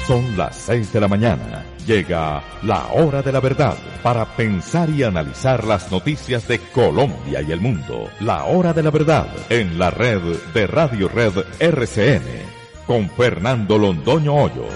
Son las 6 de la mañana. Llega la hora de la verdad para pensar y analizar las noticias de Colombia y el mundo. La hora de la verdad en la red de Radio Red RCN con Fernando Londoño Hoyos.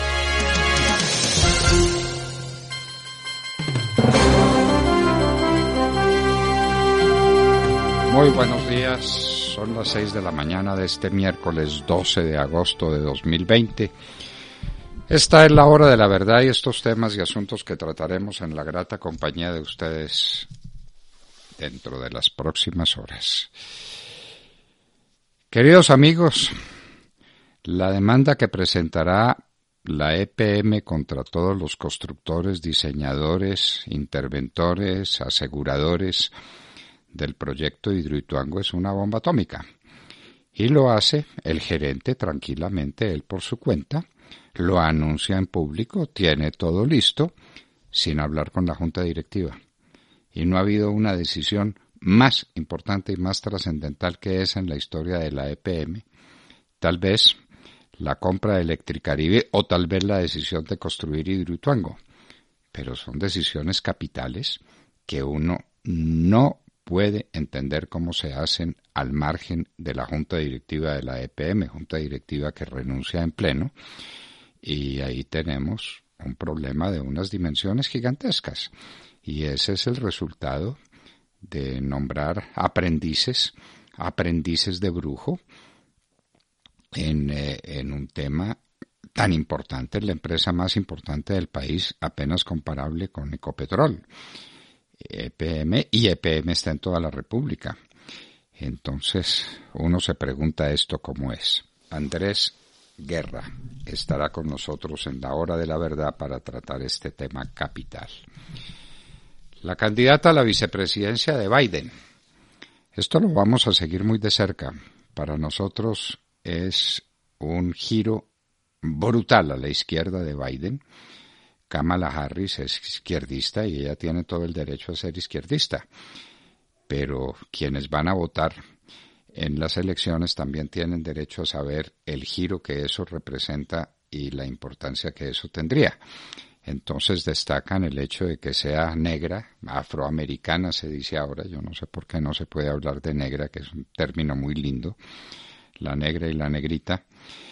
Muy buenos días, son las 6 de la mañana de este miércoles 12 de agosto de 2020. Esta es la hora de la verdad y estos temas y asuntos que trataremos en la grata compañía de ustedes dentro de las próximas horas. Queridos amigos, la demanda que presentará la EPM contra todos los constructores, diseñadores, interventores, aseguradores del proyecto Hidroituango es una bomba atómica. Y lo hace el gerente tranquilamente, él por su cuenta, lo anuncia en público, tiene todo listo, sin hablar con la junta directiva. Y no ha habido una decisión más importante y más trascendental que esa en la historia de la EPM. Tal vez la compra de Electricaribe o tal vez la decisión de construir Hidroituango. Pero son decisiones capitales que uno no puede entender cómo se hacen al margen de la junta directiva de la EPM, junta directiva que renuncia en pleno, y ahí tenemos un problema de unas dimensiones gigantescas, y ese es el resultado de nombrar aprendices de brujo en un tema tan importante, la empresa más importante del país, apenas comparable con Ecopetrol. EPM está en toda la República. Entonces uno se pregunta esto cómo es. Andrés Guerra estará con nosotros en la hora de la verdad para tratar este tema capital. La candidata a la vicepresidencia de Biden. Esto lo vamos a seguir muy de cerca. Para nosotros es un giro brutal a la izquierda de Biden. Kamala Harris es izquierdista y ella tiene todo el derecho a ser izquierdista. Pero quienes van a votar en las elecciones también tienen derecho a saber el giro que eso representa y la importancia que eso tendría. Entonces destacan el hecho de que sea negra, afroamericana se dice ahora, yo no sé por qué no se puede hablar de negra, que es un término muy lindo, la negra y la negrita.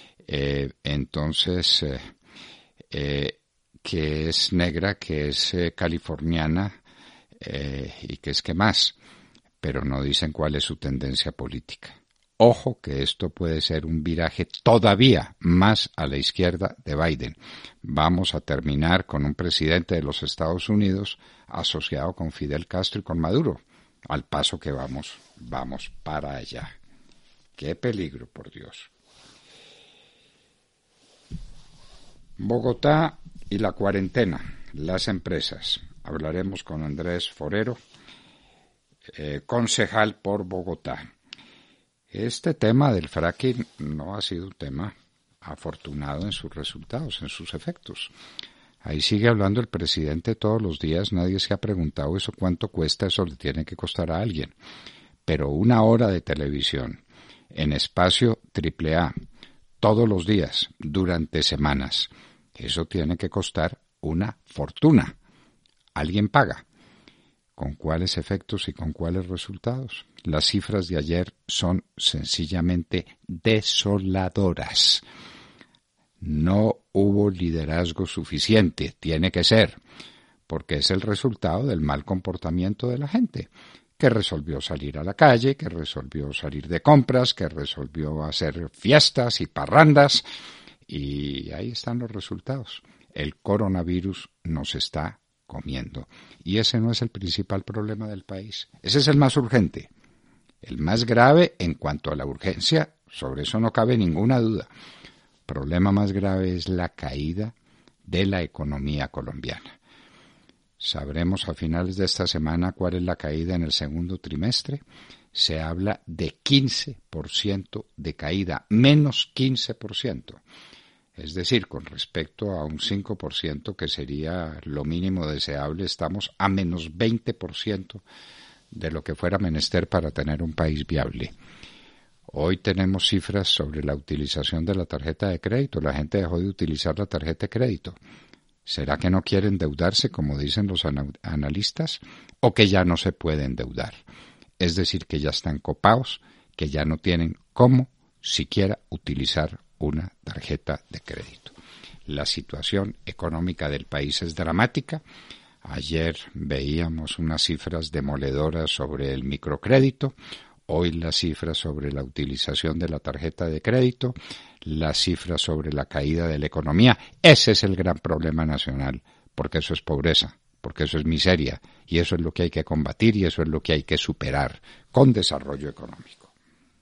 Que es negra, que es californiana y que es que más, pero no dicen cuál es su tendencia política. Ojo que esto puede ser un viraje todavía más a la izquierda de Biden. Vamos a terminar con un presidente de los Estados Unidos asociado con Fidel Castro y con Maduro. Al paso que vamos para allá. ¡Qué peligro, por Dios! Bogotá y la cuarentena, las empresas. Hablaremos con Andrés Forero, concejal por Bogotá. Este tema del fracking no ha sido un tema afortunado en sus resultados, en sus efectos. Ahí sigue hablando el presidente todos los días, nadie se ha preguntado eso cuánto cuesta, eso le tiene que costar a alguien. Pero una hora de televisión en espacio AAA, todos los días, durante semanas, eso tiene que costar una fortuna. Alguien paga. ¿Con cuáles efectos y con cuáles resultados? Las cifras de ayer son sencillamente desoladoras. No hubo liderazgo suficiente, tiene que ser, porque es el resultado del mal comportamiento de la gente, que resolvió salir a la calle, que resolvió salir de compras, que resolvió hacer fiestas y parrandas, y ahí están los resultados. El coronavirus nos está comiendo. Y ese no es el principal problema del país. Ese es el más urgente. El más grave en cuanto a la urgencia, sobre eso no cabe ninguna duda. El problema más grave es la caída de la economía colombiana. Sabremos a finales de esta semana cuál es la caída en el segundo trimestre. Se habla de 15% de caída, menos 15%. Es decir, con respecto a un 5% que sería lo mínimo deseable, estamos a menos 20% de lo que fuera menester para tener un país viable. Hoy tenemos cifras sobre la utilización de la tarjeta de crédito. La gente dejó de utilizar la tarjeta de crédito. ¿Será que no quieren endeudarse, como dicen los analistas, o que ya no se puede endeudar? Es decir, que ya están copados, que ya no tienen cómo siquiera utilizar una tarjeta de crédito. La situación económica del país es dramática. Ayer veíamos unas cifras demoledoras sobre el microcrédito, hoy las cifras sobre la utilización de la tarjeta de crédito, las cifras sobre la caída de la economía. Ese es el gran problema nacional, porque eso es pobreza, porque eso es miseria, y eso es lo que hay que combatir y eso es lo que hay que superar con desarrollo económico.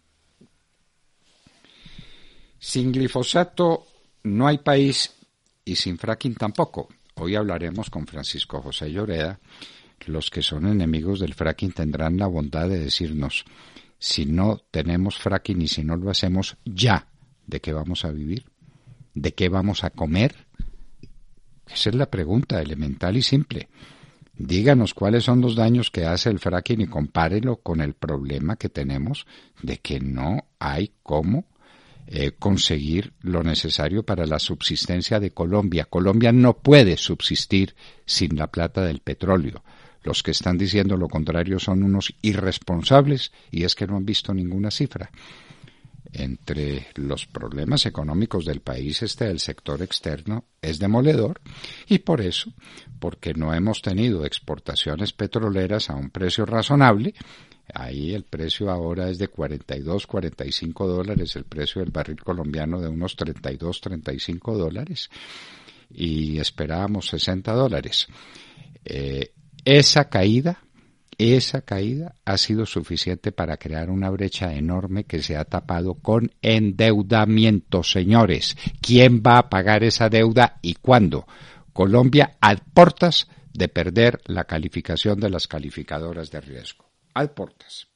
Sin glifosato no hay país y sin fracking tampoco. Hoy hablaremos con Francisco José Lloreda. Los que son enemigos del fracking tendrán la bondad de decirnos, si no tenemos fracking y si no lo hacemos ya, ¿de qué vamos a vivir? ¿De qué vamos a comer? Esa es la pregunta elemental y simple. Díganos cuáles son los daños que hace el fracking y compárelo con el problema que tenemos de que no hay cómo conseguir lo necesario para la subsistencia de Colombia. Colombia no puede subsistir sin la plata del petróleo. Los que están diciendo lo contrario son unos irresponsables y es que no han visto ninguna cifra. Entre los problemas económicos del país del sector externo es demoledor y por eso, porque no hemos tenido exportaciones petroleras a un precio razonable. Ahí el precio ahora es de $42-45, el precio del barril colombiano de unos $32-35 y esperábamos $60. Esa caída ha sido suficiente para crear una brecha enorme que se ha tapado con endeudamiento, señores. ¿Quién va a pagar esa deuda y cuándo? Colombia a portas de perder la calificación de las calificadoras de riesgo. A portas.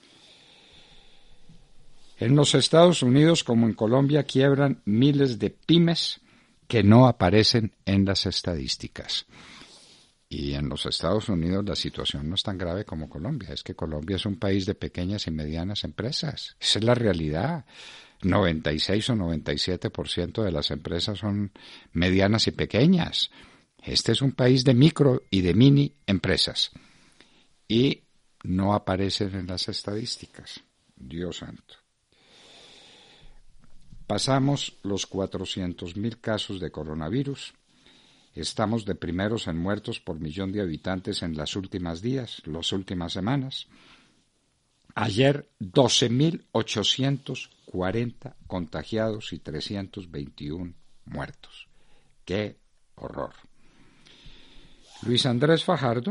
En los Estados Unidos, como en Colombia, quiebran miles de pymes que no aparecen en las estadísticas. Y en los Estados Unidos la situación no es tan grave como Colombia. Es que Colombia es un país de pequeñas y medianas empresas. Esa es la realidad. 96 o 97% de las empresas son medianas y pequeñas. Este es un país de micro y de mini empresas. Y no aparecen en las estadísticas. Dios santo. Pasamos los 400.000 casos de coronavirus. Estamos de primeros en muertos por millón de habitantes en las últimas semanas. Ayer 12.840 contagiados y 321 muertos. ¡Qué horror! Luis Andrés Fajardo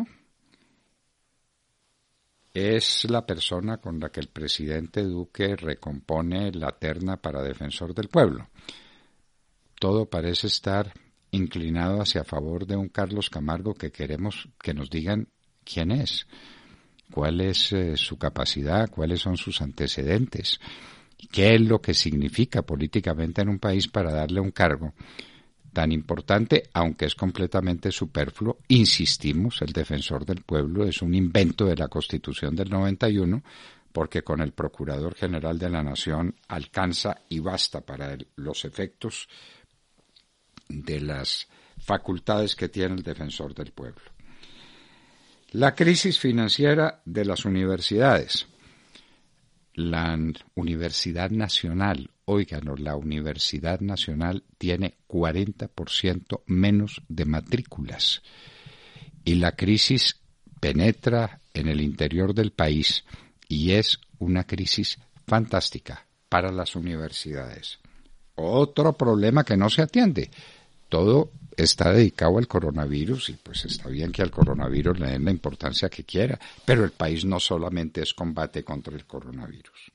es la persona con la que el presidente Duque recompone la terna para defensor del pueblo. Todo parece estar inclinado hacia favor de un Carlos Camargo que queremos que nos digan quién es, cuál es su capacidad, cuáles son sus antecedentes, qué es lo que significa políticamente en un país para darle un cargo tan importante, aunque es completamente superfluo. Insistimos, el defensor del pueblo es un invento de la Constitución del 91, porque con el Procurador General de la Nación alcanza y basta para los efectos de las facultades que tiene el defensor del pueblo. La crisis financiera de las universidades. La Universidad Nacional, óiganos, la Universidad Nacional tiene 40% menos de matrículas y la crisis penetra en el interior del país y es una crisis fantástica para las universidades. Otro problema que no se atiende. Todo está dedicado al coronavirus y pues está bien que al coronavirus le den la importancia que quiera, pero el país no solamente es combate contra el coronavirus.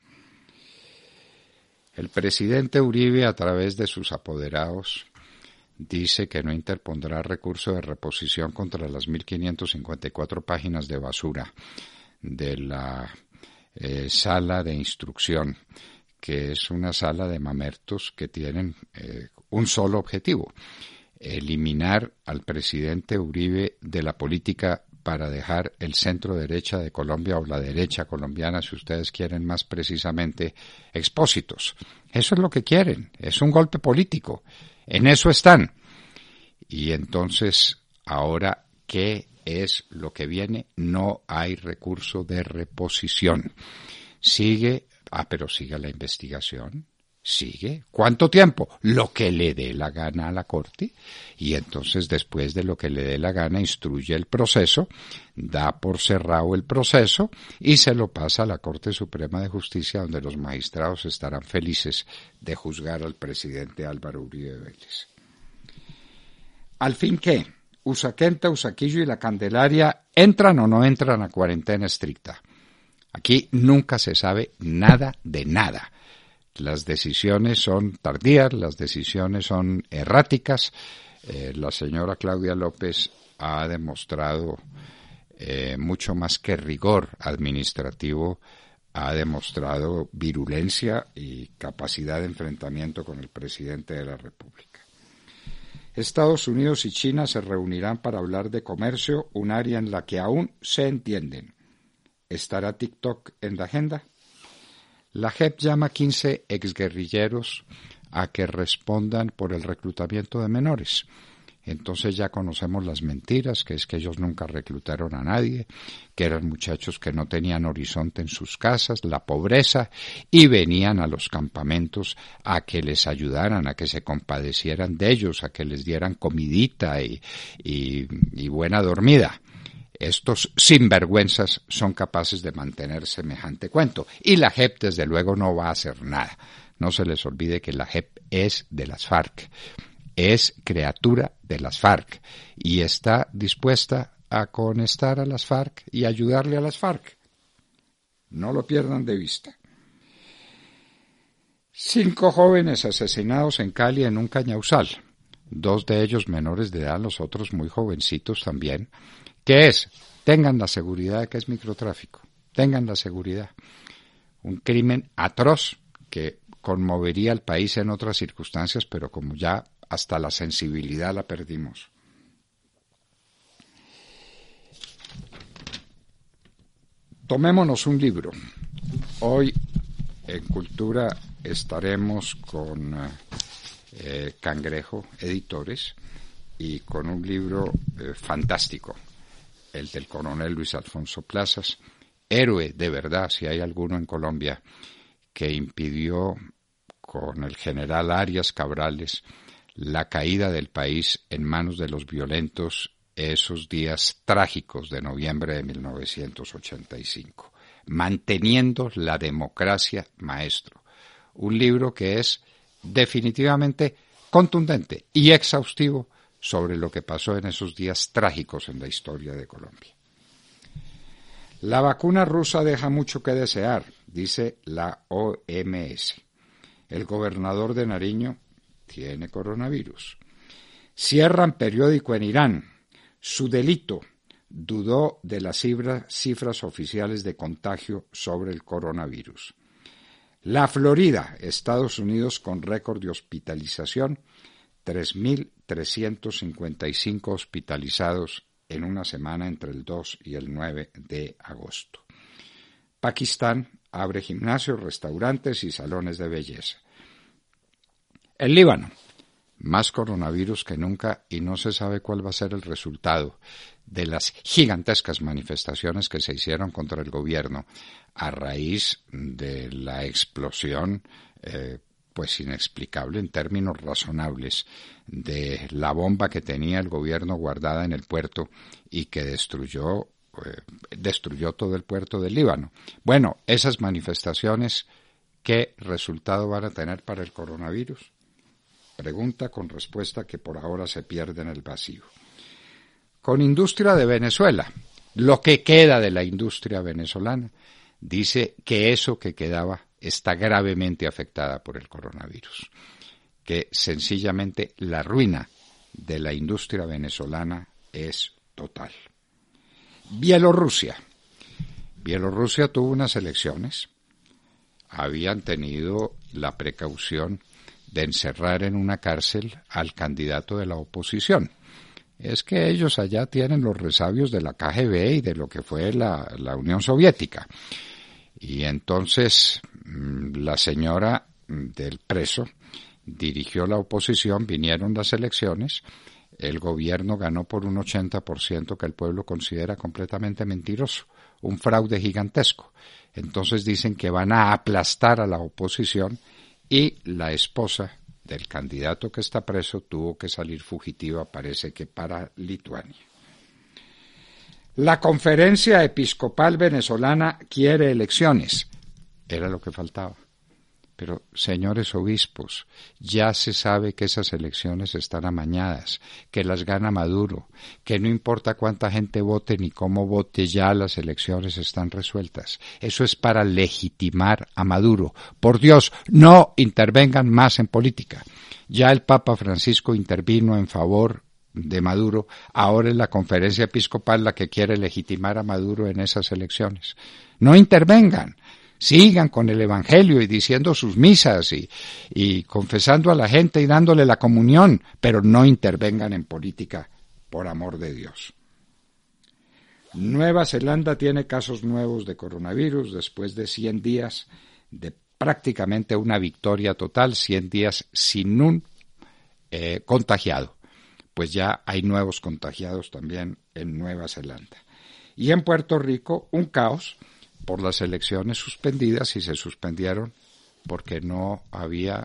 El presidente Uribe, a través de sus apoderados, dice que no interpondrá recurso de reposición contra las 1.554 páginas de basura de la sala de instrucción, que es una sala de mamertos que tienen un solo objetivo: eliminar al presidente Uribe de la política para dejar el centro derecha de Colombia o la derecha colombiana, si ustedes quieren más precisamente, expósitos. Eso es lo que quieren, es un golpe político, en eso están. Y entonces, ahora, ¿qué es lo que viene? No hay recurso de reposición. Pero sigue la investigación. Sigue. ¿Cuánto tiempo? Lo que le dé la gana a la Corte. Y entonces, después de lo que le dé la gana, instruye el proceso, da por cerrado el proceso y se lo pasa a la Corte Suprema de Justicia, donde los magistrados estarán felices de juzgar al presidente Álvaro Uribe Vélez. ¿Al fin qué? Usaquén, Usaquillo y La Candelaria, ¿entran o no entran a cuarentena estricta? Aquí nunca se sabe nada de nada. Las decisiones son tardías, las decisiones son erráticas. La señora Claudia López ha demostrado mucho más que rigor administrativo, ha demostrado virulencia y capacidad de enfrentamiento con el presidente de la República. Estados Unidos y China se reunirán para hablar de comercio, un área en la que aún se entienden. ¿Estará TikTok en la agenda? La JEP llama a 15 exguerrilleros a que respondan por el reclutamiento de menores. Entonces ya conocemos las mentiras, que es que ellos nunca reclutaron a nadie, que eran muchachos que no tenían horizonte en sus casas, la pobreza, y venían a los campamentos a que les ayudaran, a que se compadecieran de ellos, a que les dieran comidita y buena dormida. Estos sinvergüenzas son capaces de mantener semejante cuento. Y la JEP, desde luego, no va a hacer nada. No se les olvide que la JEP es de las FARC. Es criatura de las FARC. Y está dispuesta a conectar a las FARC y ayudarle a las FARC. No lo pierdan de vista. 5 jóvenes asesinados en Cali en un cañauzal. 2 de ellos menores de edad, los otros muy jovencitos también. ¿Qué es? Tengan la seguridad de que es microtráfico. Tengan la seguridad. Un crimen atroz que conmovería al país en otras circunstancias, pero como ya hasta la sensibilidad la perdimos. Tomémonos un libro. Hoy en Cultura estaremos con Cangrejo Editores y con un libro fantástico, el del coronel Luis Alfonso Plazas, héroe de verdad, si hay alguno en Colombia, que impidió con el general Arias Cabrales la caída del país en manos de los violentos esos días trágicos de noviembre de 1985, manteniendo la democracia, maestro. Un libro que es definitivamente contundente y exhaustivo sobre lo que pasó en esos días trágicos en la historia de Colombia. La vacuna rusa deja mucho que desear, dice la OMS. El gobernador de Nariño tiene coronavirus. Cierran periódico en Irán. Su delito: dudó de las cifras oficiales de contagio sobre el coronavirus. La Florida, Estados Unidos, con récord de hospitalización, 3.355 hospitalizados en una semana entre el 2 y el 9 de agosto. Pakistán abre gimnasios, restaurantes y salones de belleza. El Líbano, más coronavirus que nunca y no se sabe cuál va a ser el resultado de las gigantescas manifestaciones que se hicieron contra el gobierno a raíz de la explosión, pues inexplicable en términos razonables, de la bomba que tenía el gobierno guardada en el puerto y que destruyó todo el puerto del Líbano. Bueno, esas manifestaciones, ¿qué resultado van a tener para el coronavirus? Pregunta con respuesta que por ahora se pierde en el vacío. Con industria de Venezuela, lo que queda de la industria venezolana, dice que eso que quedaba está gravemente afectada por el coronavirus, que sencillamente la ruina de la industria venezolana es total. Bielorrusia tuvo unas elecciones, habían tenido la precaución de encerrar en una cárcel al candidato de la oposición. es que ellos allá tienen los resabios de la KGB y de lo que fue la Unión Soviética. Y entonces la señora del preso dirigió la oposición, vinieron las elecciones, el gobierno ganó por un 80% que el pueblo considera completamente mentiroso, un fraude gigantesco. Entonces dicen que van a aplastar a la oposición y la esposa del candidato que está preso tuvo que salir fugitiva, parece que para Lituania. La Conferencia Episcopal Venezolana quiere elecciones. Era lo que faltaba. Pero, señores obispos, ya se sabe que esas elecciones están amañadas, que las gana Maduro, que no importa cuánta gente vote ni cómo vote, ya las elecciones están resueltas. Eso es para legitimar a Maduro. Por Dios, no intervengan más en política. Ya el Papa Francisco intervino en favor de Maduro, ahora es la Conferencia Episcopal la que quiere legitimar a Maduro en esas elecciones. No intervengan. Sigan con el Evangelio y diciendo sus misas y confesando a la gente y dándole la comunión, pero no intervengan en política, por amor de Dios. Nueva Zelanda tiene casos nuevos de coronavirus después de 100 días de prácticamente una victoria total, 100 días sin un contagiado. Pues ya hay nuevos contagiados también en Nueva Zelanda. Y en Puerto Rico, un caos por las elecciones suspendidas, y se suspendieron porque no había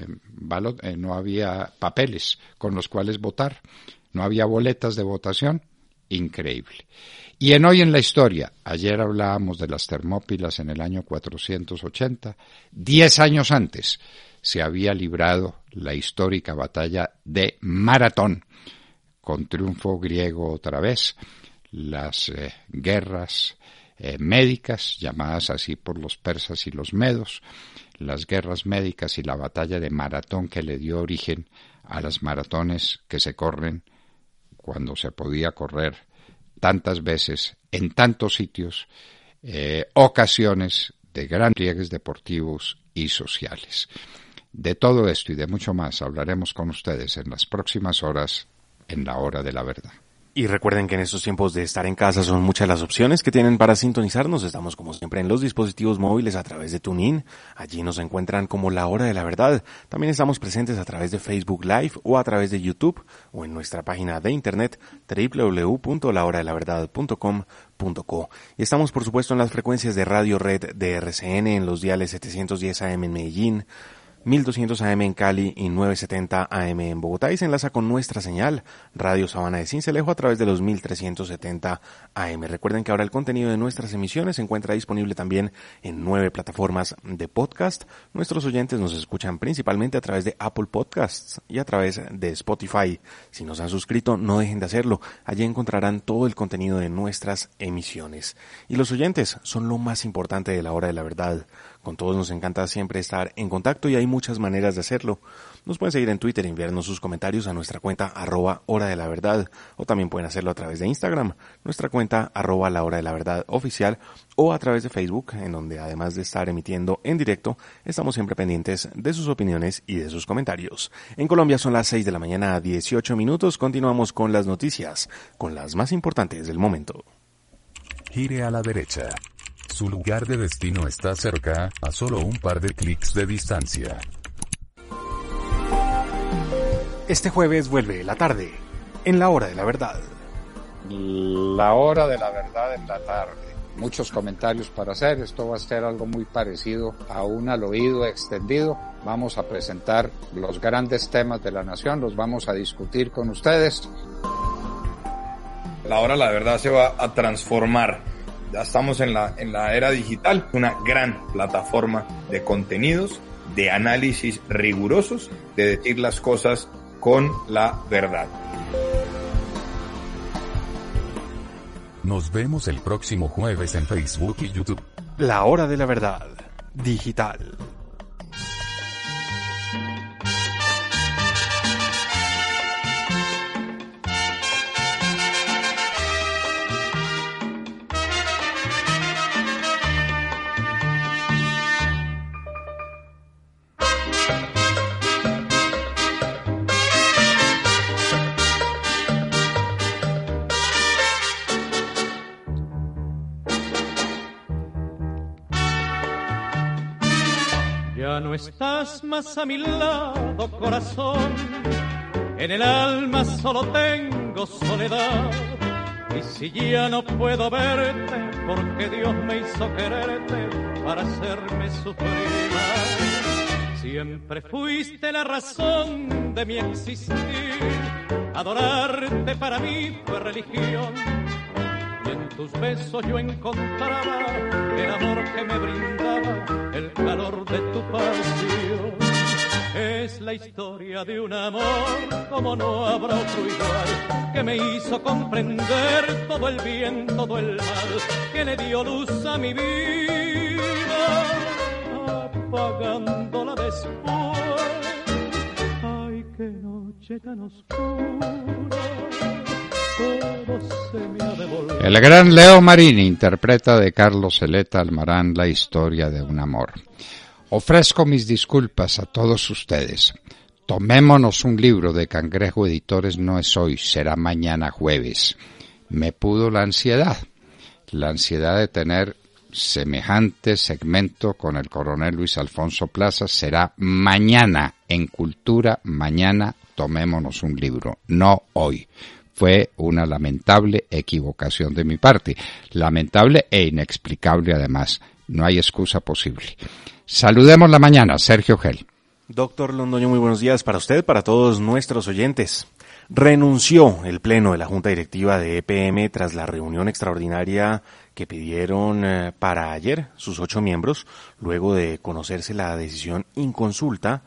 papeles con los cuales votar, no había boletas de votación. Increíble. Y Hoy en la Historia, ayer hablábamos de las Termópilas en el año 480, 10 años antes se había librado la histórica batalla de Maratón, con triunfo griego otra vez. Las guerras médicas, llamadas así por los persas y los medos, las guerras médicas y la batalla de Maratón, que le dio origen a las maratones que se corren cuando se podía correr tantas veces, en tantos sitios, ocasiones de grandes pliegues deportivos y sociales. De todo esto y de mucho más hablaremos con ustedes en las próximas horas en la Hora de la Verdad. Y recuerden que en estos tiempos de estar en casa son muchas las opciones que tienen para sintonizarnos. Estamos como siempre en los dispositivos móviles a través de TuneIn. Allí nos encuentran como La Hora de la Verdad. También estamos presentes a través de Facebook Live o a través de YouTube o en nuestra página de internet www.lahoradelaverdad.com.co. Y estamos por supuesto en las frecuencias de Radio Red de RCN en los diales 710 AM en Medellín, 1200 AM en Cali y 970 AM en Bogotá, y se enlaza con nuestra señal Radio Sabana de Sincelejo a través de los 1370 AM. Recuerden que ahora el contenido de nuestras emisiones se encuentra disponible también en 9 plataformas de podcast. Nuestros oyentes nos escuchan principalmente a través de Apple Podcasts y a través de Spotify. Si nos han suscrito, no dejen de hacerlo. Allí encontrarán todo el contenido de nuestras emisiones. Y los oyentes son lo más importante de La Hora de la Verdad. Con todos nos encanta siempre estar en contacto y hay muchas maneras de hacerlo. Nos pueden seguir en Twitter y enviarnos sus comentarios a nuestra cuenta @Hora de la Verdad, o también pueden hacerlo a través de Instagram, nuestra cuenta @La Hora de la Verdad oficial, o a través de Facebook, en donde además de estar emitiendo en directo, estamos siempre pendientes de sus opiniones y de sus comentarios. En Colombia son las 6 de la mañana, 18 minutos. Continuamos con las noticias, con las más importantes del momento. Gire a la derecha. Su lugar de destino está cerca, a solo un par de clics de distancia. Este jueves vuelve la tarde, en La Hora de la Verdad. La Hora de la Verdad en la tarde. Muchos comentarios para hacer. Esto va a ser algo muy parecido a un al oído extendido. Vamos a presentar los grandes temas de la nación, los vamos a discutir con ustedes. La Hora de la Verdad se va a transformar. Ya estamos en la era digital, una gran plataforma de contenidos, de análisis rigurosos, de decir las cosas con la verdad. Nos vemos el próximo jueves en Facebook y YouTube. La Hora de la Verdad, digital. Ya no estás más a mi lado, corazón. En el alma solo tengo soledad. Y si ya no puedo verte, porque Dios me hizo quererte para hacerme sufrir más. Siempre fuiste la razón de mi existir. Adorarte para mí fue religión. Y en tus besos yo encontraba el amor que me brindaba, el calor de tu pasión. Es la historia de un amor como no habrá otro igual, que me hizo comprender todo el bien, todo el mal, que le dio luz a mi vida, apagándola después. Ay, qué noche tan oscura, todo se me ha devolvido. El gran Leo Marini interpreta de Carlos Zeleta Almarán la historia de un amor. Ofrezco mis disculpas a todos ustedes. Tomémonos un libro de Cangrejo Editores, no es hoy, será mañana jueves. Me pudo la ansiedad de tener semejante segmento con el coronel Luis Alfonso Plaza. Será mañana en Cultura, mañana tomémonos un libro, no hoy. Fue una lamentable equivocación de mi parte, lamentable e inexplicable además, no hay excusa posible. Saludemos la mañana, Sergio Gel. Doctor Londoño, muy buenos días para usted, para todos nuestros oyentes. Renunció el Pleno de la Junta Directiva de EPM tras la reunión extraordinaria que pidieron para ayer sus 8 miembros, luego de conocerse la decisión inconsulta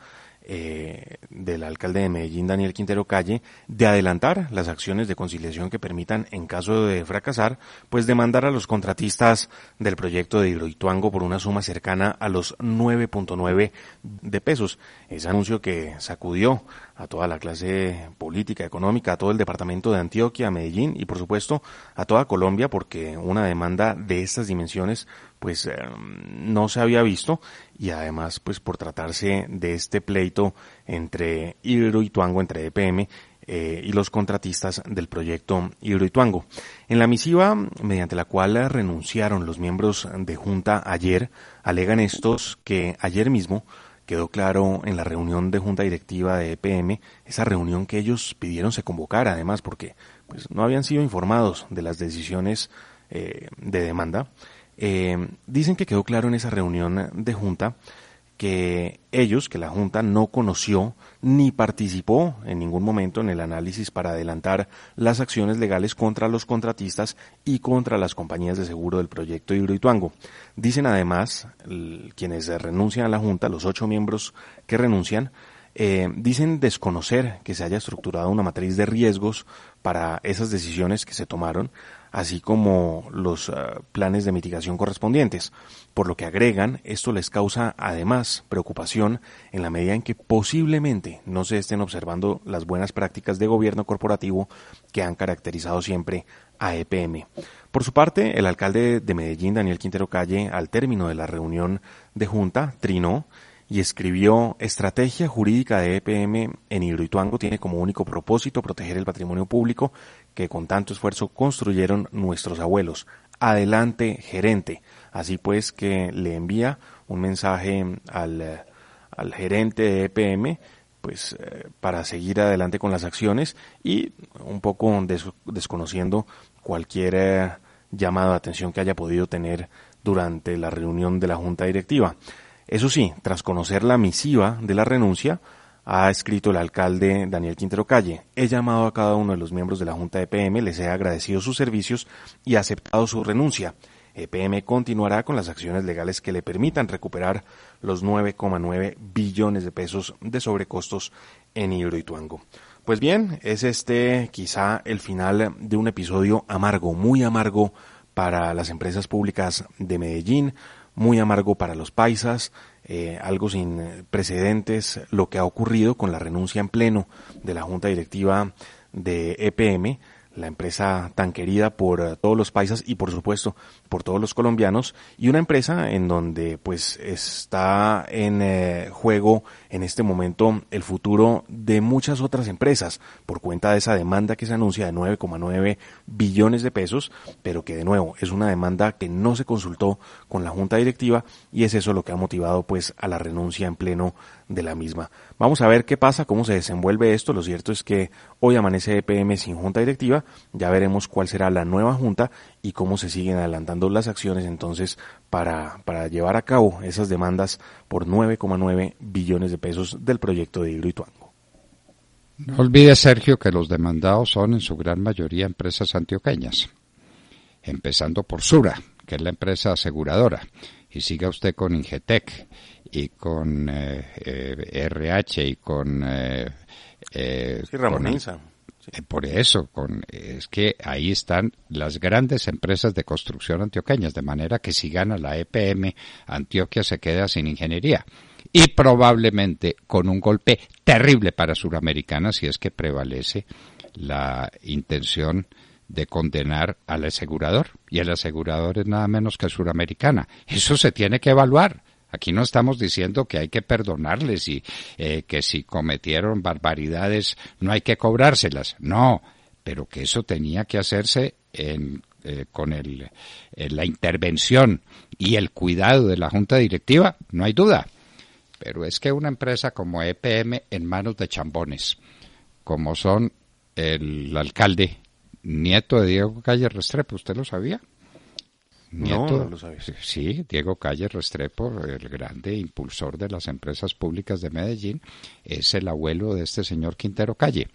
del alcalde de Medellín, Daniel Quintero Calle, de adelantar las acciones de conciliación que permitan, en caso de fracasar, pues demandar a los contratistas del proyecto de Hidroituango por una suma cercana a los 9.9 de pesos. Ese anuncio que sacudió a toda la clase política, económica, a todo el departamento de Antioquia, Medellín y por supuesto a toda Colombia, porque una demanda de estas dimensiones pues no se había visto, y además pues por tratarse de este pleito entre Hidroituango, entre EPM y los contratistas del proyecto Hidroituango. En la misiva mediante la cual renunciaron los miembros de Junta ayer, alegan estos que ayer mismo quedó claro en la reunión de Junta Directiva de EPM, esa reunión que ellos pidieron se convocara además porque pues no habían sido informados de las decisiones de demanda. Dicen que quedó claro en esa reunión de Junta que la Junta no conoció ni participó en ningún momento en el análisis para adelantar las acciones legales contra los contratistas y contra las compañías de seguro del proyecto Hidroituango. Dicen además, quienes renuncian a la Junta, los 8 miembros que renuncian, dicen desconocer que se haya estructurado una matriz de riesgos para esas decisiones que se tomaron, así como los planes de mitigación correspondientes, por lo que agregan, esto les causa además preocupación en la medida en que posiblemente no se estén observando las buenas prácticas de gobierno corporativo que han caracterizado siempre a EPM. Por su parte, el alcalde de Medellín, Daniel Quintero Calle, al término de la reunión de Junta, trinó y escribió: estrategia jurídica de EPM en Hidroituango tiene como único propósito proteger el patrimonio público que con tanto esfuerzo construyeron nuestros abuelos. Adelante, gerente. Así pues que le envía un mensaje al gerente de EPM pues para seguir adelante con las acciones y un poco desconociendo cualquier llamado de atención que haya podido tener durante la reunión de la Junta Directiva. Eso sí, tras conocer la misiva de la renuncia, ha escrito el alcalde Daniel Quintero Calle: he llamado a cada uno de los miembros de la Junta de EPM, les he agradecido sus servicios y aceptado su renuncia. EPM continuará con las acciones legales que le permitan recuperar los 9,9 billones de pesos de sobrecostos en Hidroituango. Pues bien, es quizá el final de un episodio amargo, muy amargo para las empresas públicas de Medellín, muy amargo para los paisas, algo sin precedentes lo que ha ocurrido con la renuncia en pleno de la Junta Directiva de EPM, la empresa tan querida por todos los paisas y por supuesto por todos los colombianos, y una empresa en donde pues está en juego en este momento el futuro de muchas otras empresas por cuenta de esa demanda que se anuncia de 9,9 billones de pesos, pero que de nuevo es una demanda que no se consultó con la junta directiva, y es eso lo que ha motivado pues a la renuncia en pleno de la misma. Vamos a ver qué pasa, cómo se desenvuelve esto. Lo cierto es que hoy amanece EPM sin junta directiva, ya veremos cuál será la nueva junta y cómo se siguen adelantando las acciones entonces para llevar a cabo esas demandas por 9,9 billones de pesos del proyecto de Hidroituango. No olvide, Sergio, que los demandados son en su gran mayoría empresas antioqueñas, empezando por Sura, que es la empresa aseguradora, y siga usted con Ingetec y con RH y con Ramón Insa. Por eso, es que ahí están las grandes empresas de construcción antioqueñas, de manera que si gana la EPM, Antioquia se queda sin ingeniería. Y probablemente con un golpe terrible para Suramericana, si es que prevalece la intención de condenar al asegurador. Y el asegurador es nada menos que Suramericana. Eso se tiene que evaluar. Aquí no estamos diciendo que hay que perdonarles y que si cometieron barbaridades no hay que cobrárselas. No, pero que eso tenía que hacerse con la intervención y el cuidado de la Junta Directiva, no hay duda. Pero es que una empresa como EPM en manos de chambones, como son el alcalde, nieto de Diego Calle Restrepo, ¿usted lo sabía? No lo sabía. Sí, Diego Calle Restrepo, el grande impulsor de las empresas públicas de Medellín, es el abuelo de este señor Quintero Calle.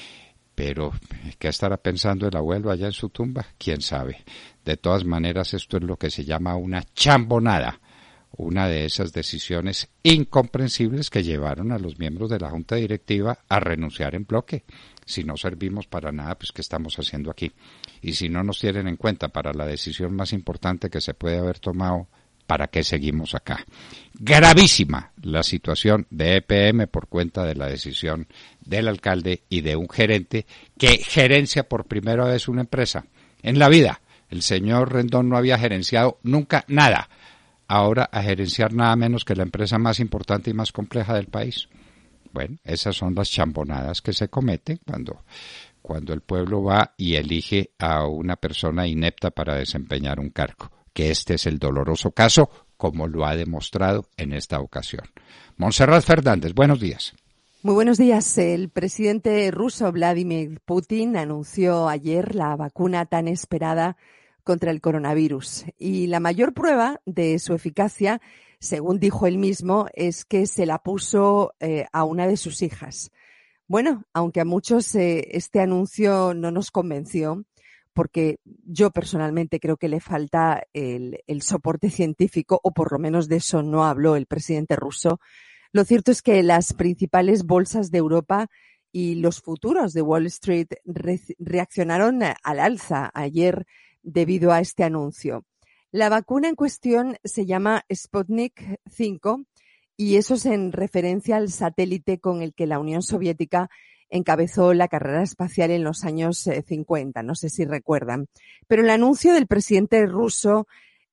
Pero, ¿qué estará pensando el abuelo allá en su tumba? ¿Quién sabe? De todas maneras, esto es lo que se llama una chambonada, una de esas decisiones incomprensibles que llevaron a los miembros de la Junta Directiva a renunciar en bloque. Si no servimos para nada, pues ¿qué estamos haciendo aquí? Y si no nos tienen en cuenta para la decisión más importante que se puede haber tomado, ¿para qué seguimos acá? Gravísima la situación de EPM por cuenta de la decisión del alcalde y de un gerente que gerencia por primera vez una empresa en la vida. El señor Rendón no había gerenciado nunca nada. Ahora a gerenciar nada menos que la empresa más importante y más compleja del país. Bueno, esas son las chambonadas que se cometen cuando el pueblo va y elige a una persona inepta para desempeñar un cargo, que este es el doloroso caso, como lo ha demostrado en esta ocasión. Montserrat Fernández, buenos días. Muy buenos días. El presidente ruso Vladimir Putin anunció ayer la vacuna tan esperada contra el coronavirus. Y la mayor prueba de su eficacia, según dijo él mismo, es que se la puso a una de sus hijas. Bueno, aunque a muchos este anuncio no nos convenció, porque yo personalmente creo que le falta el soporte científico, o por lo menos de eso no habló el presidente ruso. Lo cierto es que las principales bolsas de Europa y los futuros de Wall Street reaccionaron al alza ayer debido a este anuncio. La vacuna en cuestión se llama Sputnik 5 y eso es en referencia al satélite con el que la Unión Soviética encabezó la carrera espacial en los años 50, no sé si recuerdan. Pero el anuncio del presidente ruso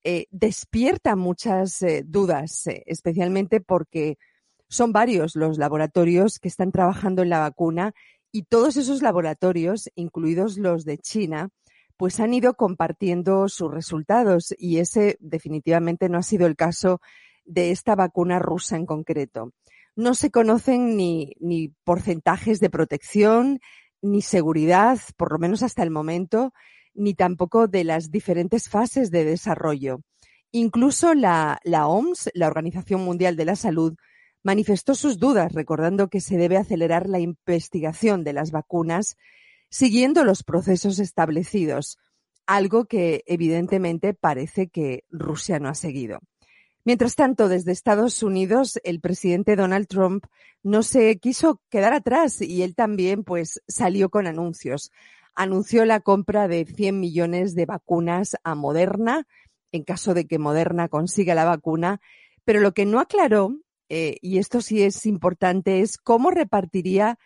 despierta muchas dudas, especialmente porque son varios los laboratorios que están trabajando en la vacuna y todos esos laboratorios, incluidos los de China, pues han ido compartiendo sus resultados y ese definitivamente no ha sido el caso de esta vacuna rusa en concreto. No se conocen ni porcentajes de protección, ni seguridad, por lo menos hasta el momento, ni tampoco de las diferentes fases de desarrollo. Incluso la OMS, la Organización Mundial de la Salud, manifestó sus dudas, recordando que se debe acelerar la investigación de las vacunas siguiendo los procesos establecidos, algo que evidentemente parece que Rusia no ha seguido. Mientras tanto, desde Estados Unidos, el presidente Donald Trump no se quiso quedar atrás y él también pues salió con anuncios. Anunció la compra de 100 millones de vacunas a Moderna, en caso de que Moderna consiga la vacuna, pero lo que no aclaró, y esto sí es importante, es cómo repartiría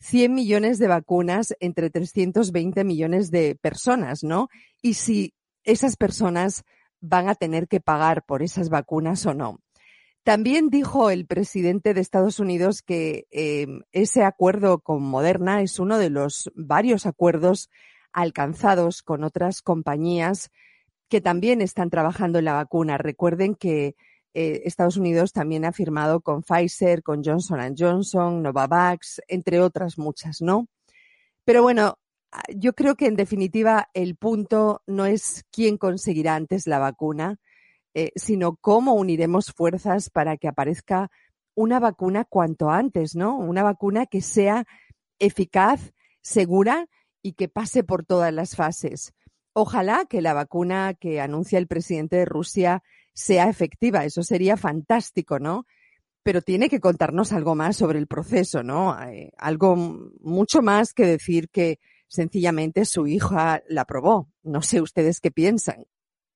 100 millones de vacunas entre 320 millones de personas, ¿no? Y si esas personas van a tener que pagar por esas vacunas o no. También dijo el presidente de Estados Unidos que ese acuerdo con Moderna es uno de los varios acuerdos alcanzados con otras compañías que también están trabajando en la vacuna. Recuerden que Estados Unidos también ha firmado con Pfizer, con Johnson & Johnson, Novavax, entre otras muchas, ¿no? Pero bueno, yo creo que en definitiva el punto no es quién conseguirá antes la vacuna, sino cómo uniremos fuerzas para que aparezca una vacuna cuanto antes, ¿no? Una vacuna que sea eficaz, segura y que pase por todas las fases. Ojalá que la vacuna que anuncia el presidente de Rusia sea efectiva. Eso sería fantástico, ¿no? Pero tiene que contarnos algo más sobre el proceso, ¿no? Algo mucho más que decir que sencillamente su hija la probó. No sé ustedes qué piensan.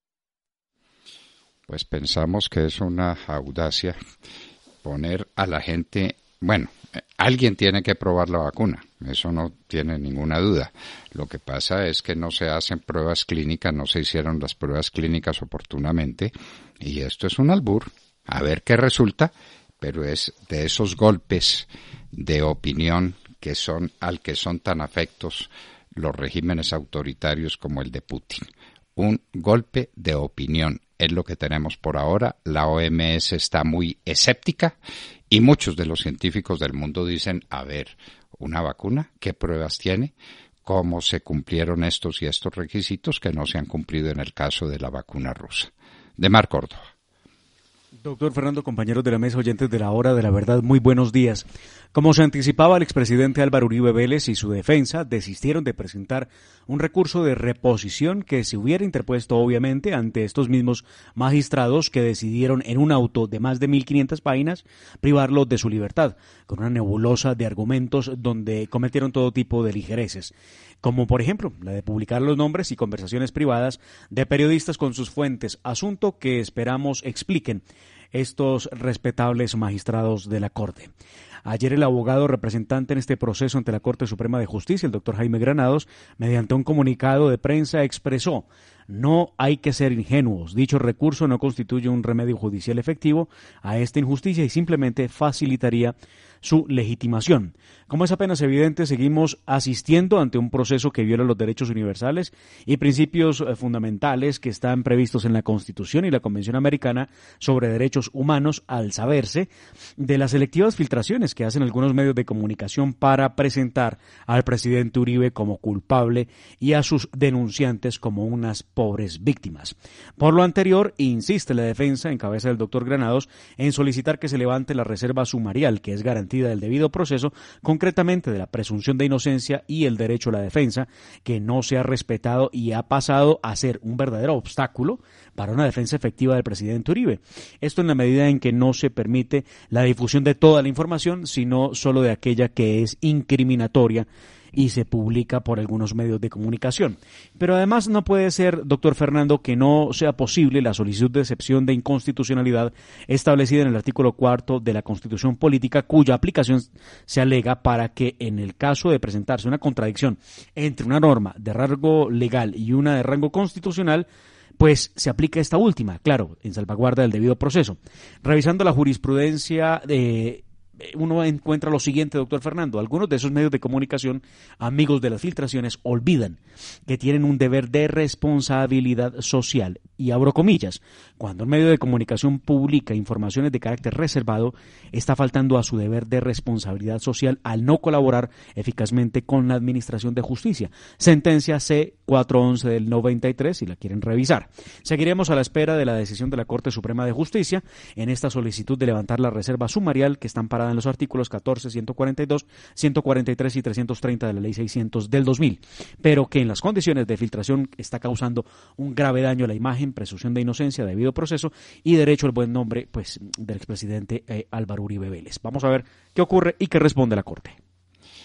Pues pensamos que es una audacia poner a la gente, bueno, alguien tiene que probar la vacuna, eso no tiene ninguna duda. Lo que pasa es que no se hacen pruebas clínicas, no se hicieron las pruebas clínicas oportunamente, y esto es un albur, a ver qué resulta, pero es de esos golpes de opinión que son tan afectos los regímenes autoritarios como el de Putin. Un golpe de opinión es lo que tenemos por ahora. La OMS está muy escéptica y muchos de los científicos del mundo dicen, a ver, ¿una vacuna? ¿Qué pruebas tiene? ¿Cómo se cumplieron estos y estos requisitos que no se han cumplido en el caso de la vacuna rusa? De Mar Córdoba. Doctor Fernando, compañeros de la mesa, oyentes de la Hora de la Verdad, muy buenos días. Como se anticipaba, el expresidente Álvaro Uribe Vélez y su defensa desistieron de presentar un recurso de reposición que se hubiera interpuesto obviamente ante estos mismos magistrados que decidieron en un auto de más de 1.500 páginas privarlo de su libertad, con una nebulosa de argumentos donde cometieron todo tipo de ligereces, como por ejemplo la de publicar los nombres y conversaciones privadas de periodistas con sus fuentes, asunto que esperamos expliquen estos respetables magistrados de la Corte. Ayer el abogado representante en este proceso ante la Corte Suprema de Justicia, el doctor Jaime Granados, mediante un comunicado de prensa expresó: no hay que ser ingenuos, dicho recurso no constituye un remedio judicial efectivo a esta injusticia y simplemente facilitaría su legitimación. Como es apenas evidente, seguimos asistiendo ante un proceso que viola los derechos universales y principios fundamentales que están previstos en la Constitución y la Convención Americana sobre Derechos Humanos, al saberse de las selectivas filtraciones que hacen algunos medios de comunicación para presentar al presidente Uribe como culpable y a sus denunciantes como unas pobres víctimas. Por lo anterior, insiste la defensa, en cabeza del doctor Granados, en solicitar que se levante la reserva sumarial, que es garantía del debido proceso, concretamente de la presunción de inocencia y el derecho a la defensa, que no se ha respetado y ha pasado a ser un verdadero obstáculo para una defensa efectiva del presidente Uribe. Esto en la medida en que no se permite la difusión de toda la información, sino solo de aquella que es incriminatoria y se publica por algunos medios de comunicación. Pero además no puede ser, doctor Fernando, que no sea posible la solicitud de excepción de inconstitucionalidad establecida en el artículo 4 de la Constitución Política, cuya aplicación se alega para que en el caso de presentarse una contradicción entre una norma de rango legal y una de rango constitucional, pues se aplica esta última, claro, en salvaguarda del debido proceso. Revisando la jurisprudencia uno encuentra lo siguiente, doctor Fernando: algunos de esos medios de comunicación, amigos de las filtraciones, olvidan que tienen un deber de responsabilidad social, y abro comillas, cuando un medio de comunicación publica informaciones de carácter reservado, está faltando a su deber de responsabilidad social al no colaborar eficazmente con la administración de justicia. Sentencia C411 del 93, si la quieren revisar. Seguiremos a la espera de la decisión de la Corte Suprema de Justicia en esta solicitud de levantar la reserva sumarial que está amparada en los artículos 14, 142, 143 y 330 de la Ley 600 del 2000, pero que en las condiciones de filtración está causando un grave daño a la imagen, presunción de inocencia, debido proceso y derecho al buen nombre del expresidente Álvaro Uribe Vélez. Vamos a ver qué ocurre y qué responde la Corte.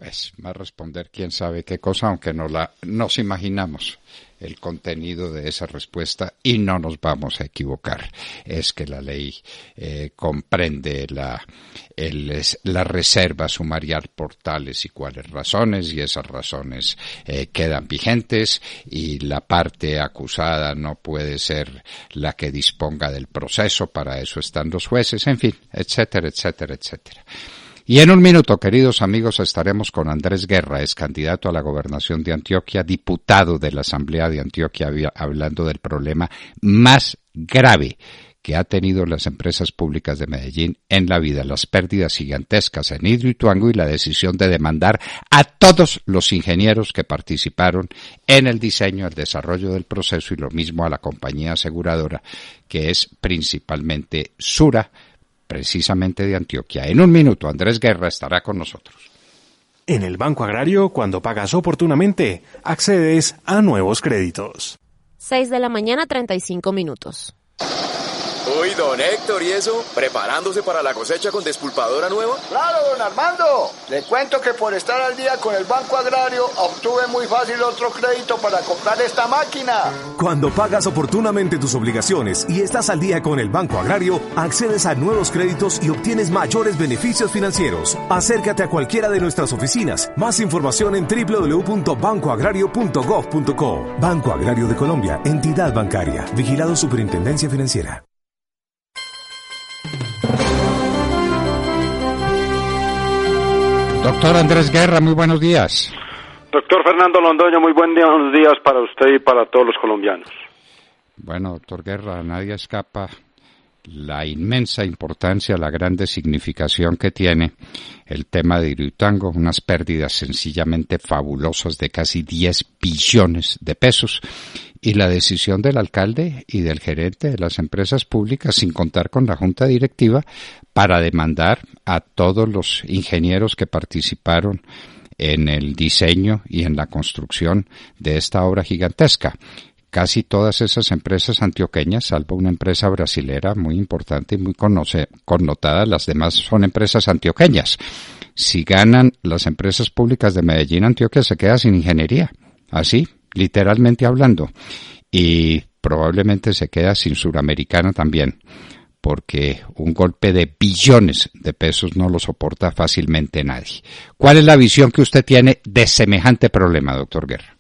pues va a responder quién sabe qué cosa, aunque nos imaginamos el contenido de esa respuesta y no nos vamos a equivocar. Es que la ley comprende la reserva sumarial por tales y cuales razones, y esas razones quedan vigentes, y la parte acusada no puede ser la que disponga del proceso, para eso están los jueces, en fin, etcétera, etcétera, etcétera. Y en un minuto, queridos amigos, estaremos con Andrés Guerra, es candidato a la gobernación de Antioquia, diputado de la Asamblea de Antioquia, hablando del problema más grave que ha tenido las empresas públicas de Medellín en la vida, las pérdidas gigantescas en Hidroituango y la decisión de demandar a todos los ingenieros que participaron en el diseño, el desarrollo del proceso, y lo mismo a la compañía aseguradora, que es principalmente Sura, precisamente de Antioquia. En un minuto, Andrés Guerra estará con nosotros. En el Banco Agrario, cuando pagas oportunamente, accedes a nuevos créditos. 6:35 a.m. Uy, don Héctor, ¿y eso? ¿Preparándose para la cosecha con despulpadora nueva? Claro, don Armando. Le cuento que por estar al día con el Banco Agrario, obtuve muy fácil otro crédito para comprar esta máquina. Cuando pagas oportunamente tus obligaciones y estás al día con el Banco Agrario, accedes a nuevos créditos y obtienes mayores beneficios financieros. Acércate a cualquiera de nuestras oficinas. Más información en www.bancoagrario.gov.co. Banco Agrario de Colombia, entidad bancaria, vigilado Superintendencia Financiera. Doctor Andrés Guerra, muy buenos días. Doctor Fernando Londoño, muy buenos días para usted y para todos los colombianos. Bueno, doctor Guerra, a nadie escapa la inmensa importancia, la grande significación que tiene el tema de Hidroituango, unas pérdidas sencillamente fabulosas de casi 10 billones de pesos, y la decisión del alcalde y del gerente de las empresas públicas, sin contar con la junta directiva, para demandar a todos los ingenieros que participaron en el diseño y en la construcción de esta obra gigantesca. Casi todas esas empresas antioqueñas, salvo una empresa brasilera muy importante y muy connotada, las demás son empresas antioqueñas. Si ganan las empresas públicas de Medellín, Antioquia se queda sin ingeniería, así, literalmente hablando, y probablemente se queda sin Suramericana también, porque un golpe de billones de pesos no lo soporta fácilmente nadie. ¿Cuál es la visión que usted tiene de semejante problema, doctor Guerra?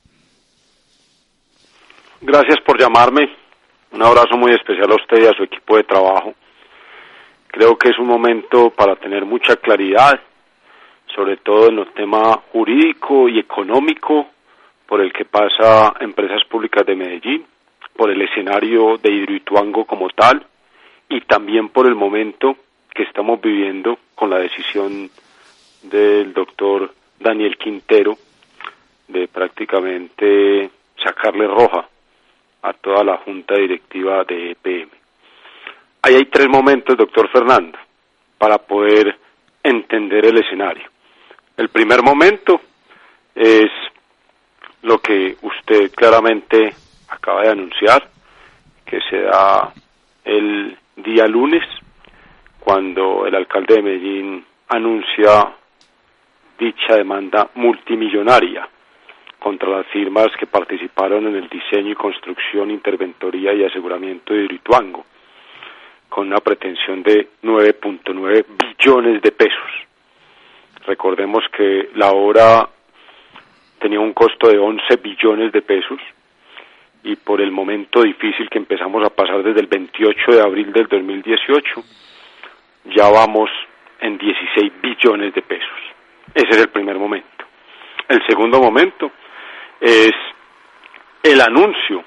Gracias por llamarme. Un abrazo muy especial a usted y a su equipo de trabajo. Creo que es un momento para tener mucha claridad, sobre todo en el tema jurídico y económico por el que pasa Empresas Públicas de Medellín, por el escenario de Hidroituango como tal, y también por el momento que estamos viviendo con la decisión del doctor Daniel Quintero de prácticamente sacarle roja a toda la junta directiva de EPM. Ahí hay 3 momentos, doctor Fernando, para poder entender el escenario. El primer momento es lo que usted claramente acaba de anunciar, que se da el día lunes, cuando el alcalde de Medellín anuncia dicha demanda multimillonaria contra las firmas que participaron en el diseño y construcción, interventoría y aseguramiento de Hidroituango, con una pretensión de 9.9 billones de pesos. Recordemos que la obra tenía un costo de 11 billones de pesos, y por el momento difícil que empezamos a pasar desde el 28 de abril del 2018, ya vamos en 16 billones de pesos. Ese es el primer momento. El segundo momento es el anuncio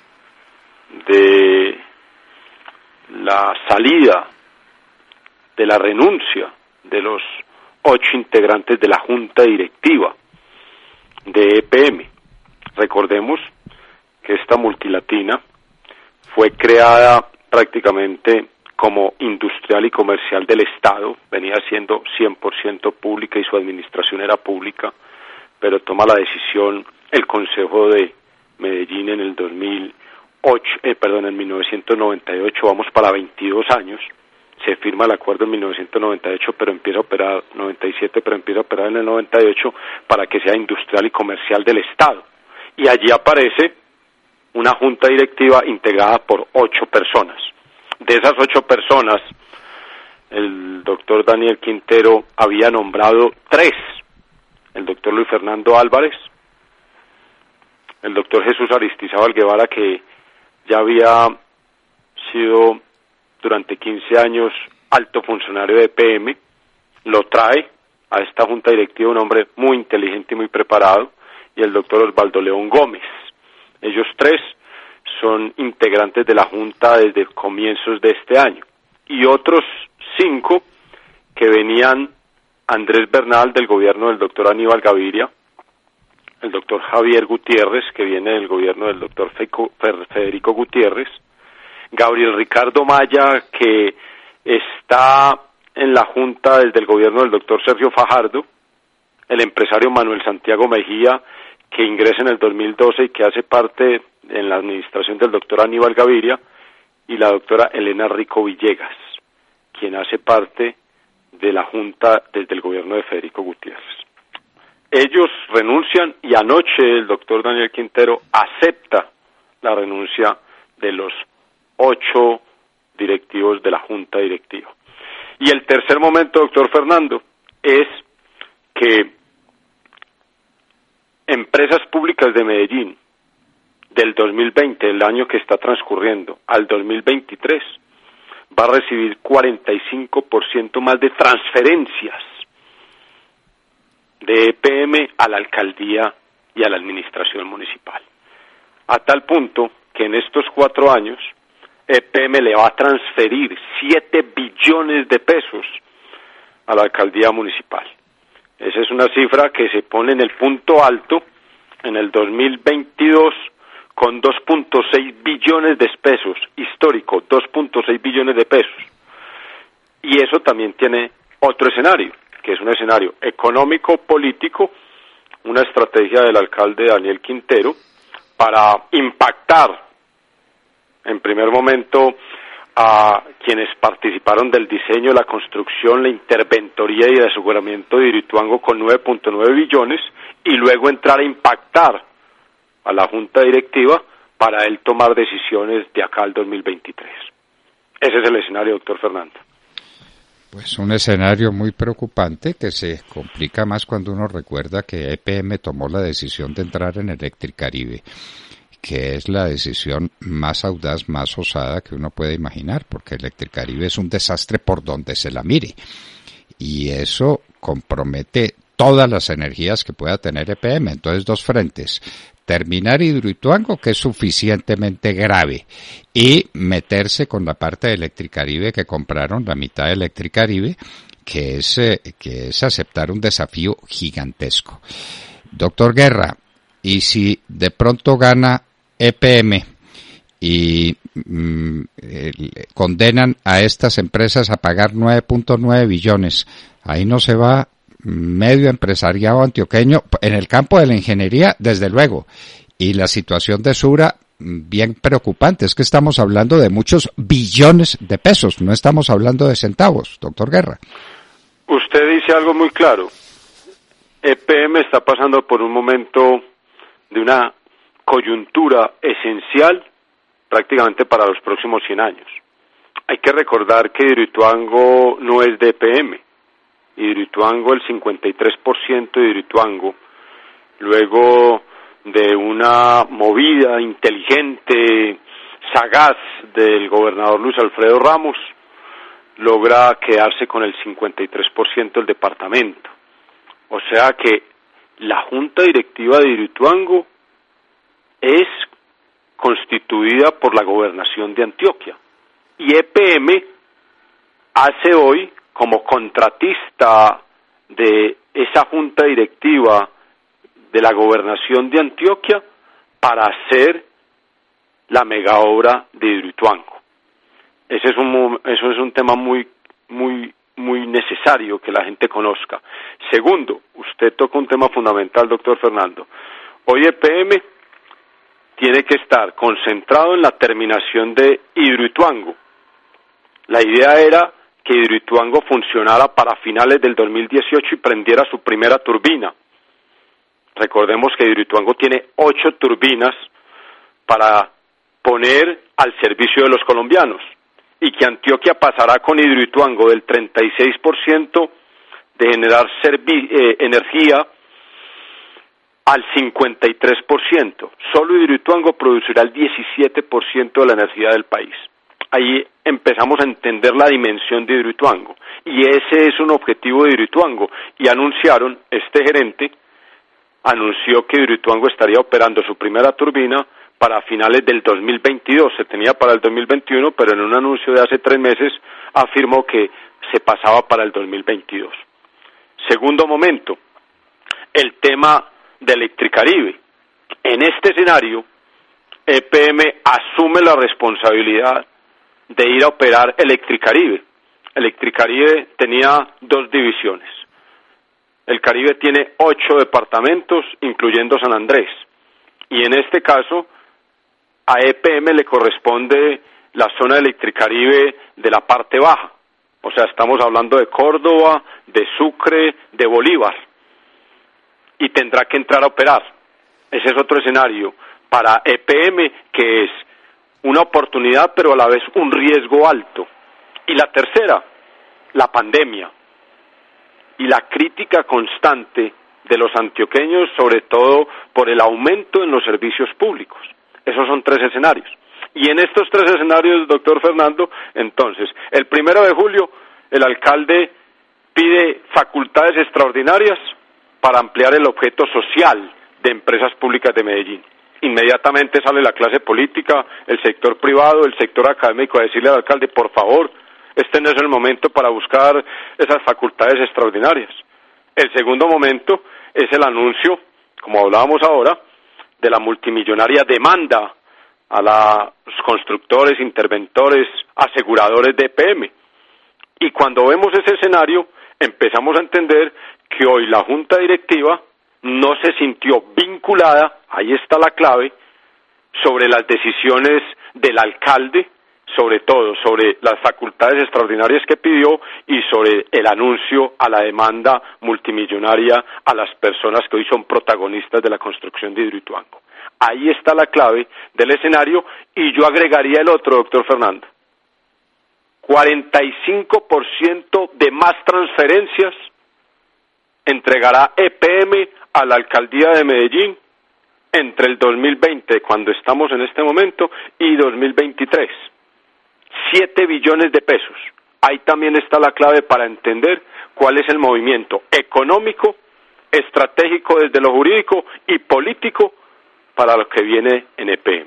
de la salida, de la renuncia de los 8 integrantes de la junta directiva de EPM. Recordemos que esta multilatina fue creada prácticamente como industrial y comercial del Estado, venía siendo 100% pública y su administración era pública, pero toma la decisión el Consejo de Medellín en el en 1998, vamos para 22 años, se firma el acuerdo en 1998, pero empieza a operar 97, pero empieza a operar en el 98 para que sea industrial y comercial del Estado. Y allí aparece una junta directiva integrada por 8 personas. De esas 8 personas, el doctor Daniel Quintero había nombrado 3. El doctor Luis Fernando Álvarez, el doctor Jesús Aristizábal Guevara, que ya había sido durante 15 años alto funcionario de EPM, lo trae a esta junta directiva un hombre muy inteligente y muy preparado, y el doctor Osvaldo León Gómez. Ellos 3 son integrantes de la junta desde comienzos de este año. Y otros 5 que venían: Andrés Bernal, del gobierno del doctor Aníbal Gaviria; el doctor Javier Gutiérrez, que viene del gobierno del doctor Federico Gutiérrez; Gabriel Ricardo Maya, que está en la junta desde el gobierno del doctor Sergio Fajardo; el empresario Manuel Santiago Mejía, que ingresa en el 2012 y que hace parte en la administración del doctor Aníbal Gaviria; y la doctora Elena Rico Villegas, quien hace parte de la junta desde el gobierno de Federico Gutiérrez. Ellos renuncian, y anoche el doctor Daniel Quintero acepta la renuncia de los 8 directivos de la junta directiva. Y el tercer momento, doctor Fernando, es que Empresas Públicas de Medellín, del 2020, el año que está transcurriendo, al 2023, va a recibir 45% más de transferencias de EPM a la alcaldía y a la administración municipal. A tal punto que en estos 4 años, EPM le va a transferir 7 billones de pesos a la alcaldía municipal. Esa es una cifra que se pone en el punto alto en el 2022 con 2.6 billones de pesos, histórico, 2.6 billones de pesos. Y eso también tiene otro escenario, que es un escenario económico-político, una estrategia del alcalde Daniel Quintero para impactar en primer momento a quienes participaron del diseño, la construcción, la interventoría y el aseguramiento de Hidroituango con 9.9 billones, y luego entrar a impactar a la junta directiva para él tomar decisiones de acá al 2023. Ese es el escenario, doctor Fernando. Pues un escenario muy preocupante que se complica más cuando uno recuerda que EPM tomó la decisión de entrar en Electricaribe, que es la decisión más audaz, más osada que uno puede imaginar, porque Electricaribe es un desastre por donde se la mire, y eso compromete todas las energías que pueda tener EPM. Entonces, 2 frentes: terminar Hidroituango, que es suficientemente grave, y meterse con la parte de Electricaribe, que compraron la mitad de Electricaribe, que es aceptar un desafío gigantesco. Doctor Guerra, y si de pronto gana EPM y condenan a estas empresas a pagar 9.9 billones, ahí no se va medio empresariado antioqueño en el campo de la ingeniería, desde luego, y la situación de Sura bien preocupante. Es que estamos hablando de muchos billones de pesos, no estamos hablando de centavos, doctor Guerra. Usted dice algo muy claro. EPM está pasando por un momento de una coyuntura esencial prácticamente para los próximos 100 años. Hay que recordar que Hidroituango no es de EPM. Hidroituango, el 53% de Hidroituango, luego de una movida inteligente, sagaz del gobernador Luis Alfredo Ramos, logra quedarse con el 53% del departamento. O sea que la junta directiva de Hidroituango es constituida por la gobernación de Antioquia, y EPM hace hoy como contratista de esa junta directiva de la gobernación de Antioquia para hacer la mega obra de Hidroituango. Eso es un tema muy necesario que la gente conozca. Segundo, usted toca un tema fundamental, doctor Fernando. Hoy EPM tiene que estar concentrado en la terminación de Hidroituango. La idea era que Hidroituango funcionara para finales del 2018 y prendiera su primera turbina. Recordemos que Hidroituango tiene 8 turbinas para poner al servicio de los colombianos y que Antioquia pasará con Hidroituango del 36% de generar energía al 53%. Solo Hidroituango producirá el 17% de la energía del país. Ahí empezamos a entender la dimensión de Hidroituango y ese es un objetivo de Hidroituango y anunciaron, este gerente anunció que Hidroituango estaría operando su primera turbina para finales del 2022, se tenía para el 2021, pero en un anuncio de hace 3 meses afirmó que se pasaba para el 2022. Segundo momento, el tema de Electricaribe. En este escenario, EPM asume la responsabilidad de ir a operar Electricaribe. Electricaribe tenía 2 divisiones. El Caribe tiene 8 departamentos, incluyendo San Andrés. Y en este caso, a EPM le corresponde la zona de Electricaribe de la parte baja. O sea, estamos hablando de Córdoba, de Sucre, de Bolívar. Y tendrá que entrar a operar. Ese es otro escenario para EPM, que es una oportunidad, pero a la vez un riesgo alto. Y la tercera, la pandemia. Y la crítica constante de los antioqueños, sobre todo por el aumento en los servicios públicos. Esos son 3 escenarios. Y en estos 3 escenarios, doctor Fernando, entonces, el 1 de julio, el alcalde pide facultades extraordinarias para ampliar el objeto social de Empresas Públicas de Medellín. Inmediatamente sale la clase política, el sector privado, el sector académico a decirle al alcalde, por favor, este no es el momento para buscar esas facultades extraordinarias. El segundo momento es el anuncio, como hablábamos ahora, de la multimillonaria demanda a los constructores, interventores, aseguradores de EPM. Y cuando vemos ese escenario, empezamos a entender que hoy la Junta Directiva no se sintió vinculada, ahí está la clave, sobre las decisiones del alcalde, sobre todo sobre las facultades extraordinarias que pidió y sobre el anuncio a la demanda multimillonaria a las personas que hoy son protagonistas de la construcción de Hidroituango. Ahí está la clave del escenario y yo agregaría el otro, doctor Fernando. 45% de más transferencias entregará EPM a la alcaldía de Medellín entre el 2020, cuando estamos en este momento, y 2023. 7 billones de pesos. Ahí también está la clave para entender cuál es el movimiento económico, estratégico desde lo jurídico y político para lo que viene en EPM.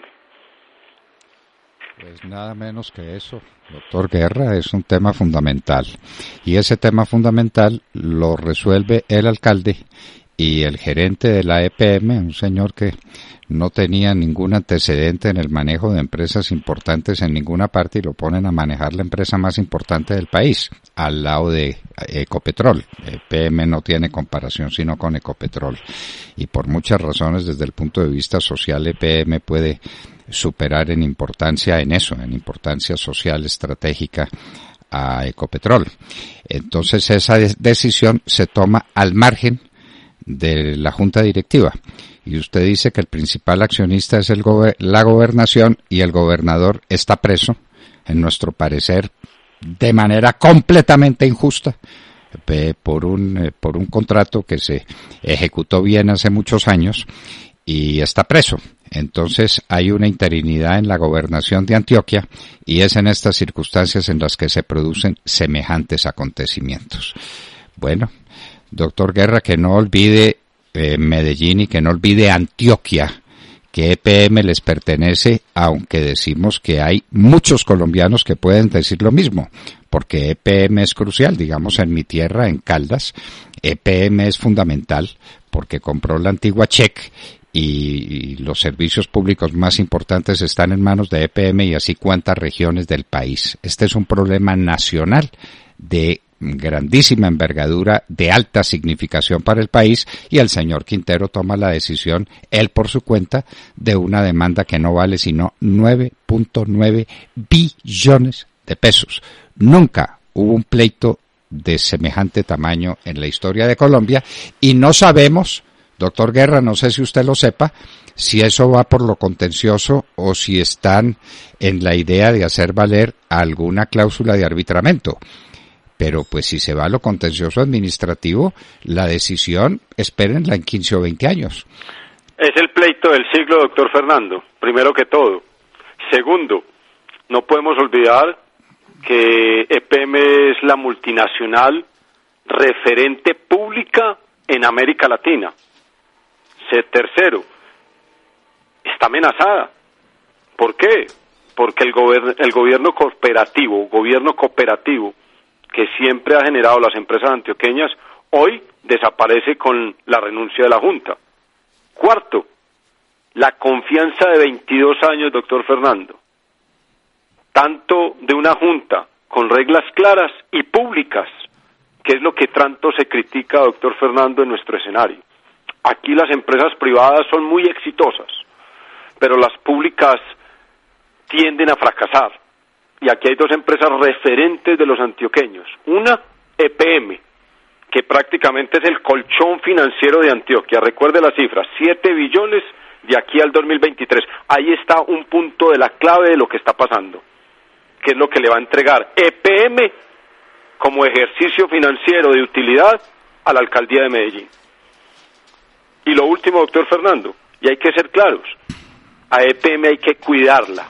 Pues nada menos que eso, doctor Guerra, es un tema fundamental. Y ese tema fundamental lo resuelve el alcalde y el gerente de la EPM, un señor que no tenía ningún antecedente en el manejo de empresas importantes en ninguna parte y lo ponen a manejar la empresa más importante del país, al lado de Ecopetrol. EPM no tiene comparación sino con Ecopetrol. Y por muchas razones, desde el punto de vista social, EPM puede superar en importancia en eso, en importancia social estratégica a Ecopetrol. Entonces esa decisión se toma al margen de la Junta Directiva. Y usted dice que el principal accionista es la gobernación y el gobernador está preso, en nuestro parecer, de manera completamente injusta, por un contrato que se ejecutó bien hace muchos años y está preso. Entonces hay una interinidad en la gobernación de Antioquia y es en estas circunstancias en las que se producen semejantes acontecimientos. Bueno, doctor Guerra, que no olvide Medellín y que no olvide Antioquia, que EPM les pertenece, aunque decimos que hay muchos colombianos que pueden decir lo mismo, porque EPM es crucial. Digamos, en mi tierra, en Caldas, EPM es fundamental porque compró la antigua CHEC y los servicios públicos más importantes están en manos de EPM y así cuantas regiones del país. Este es un problema nacional de grandísima envergadura, de alta significación para el país, y el señor Quintero toma la decisión, él por su cuenta, de una demanda que no vale sino 9.9 billones de pesos. Nunca hubo un pleito de semejante tamaño en la historia de Colombia y no sabemos, doctor Guerra, no sé si usted lo sepa, si eso va por lo contencioso o si están en la idea de hacer valer alguna cláusula de arbitramiento. Pero pues si se va a lo contencioso administrativo, la decisión, espérenla en 15 o 20 años. Es el pleito del siglo, doctor Fernando, primero que todo. Segundo, no podemos olvidar que EPM es la multinacional referente pública en América Latina. Tercero, está amenazada. ¿Por qué? Porque el gobierno cooperativo, que siempre ha generado las empresas antioqueñas, hoy desaparece con la renuncia de la Junta. Cuarto, la confianza de 22 años, doctor Fernando, tanto de una Junta con reglas claras y públicas, que es lo que tanto se critica, doctor Fernando, en nuestro escenario. Aquí las empresas privadas son muy exitosas, pero las públicas tienden a fracasar. Y aquí hay dos empresas referentes de los antioqueños. Una, EPM, que prácticamente es el colchón financiero de Antioquia. Recuerde las cifras, 7 billones de aquí al 2023. Ahí está un punto de la clave de lo que está pasando, que es lo que le va a entregar EPM como ejercicio financiero de utilidad a la alcaldía de Medellín. Y lo último, doctor Fernando, y hay que ser claros, a EPM hay que cuidarla.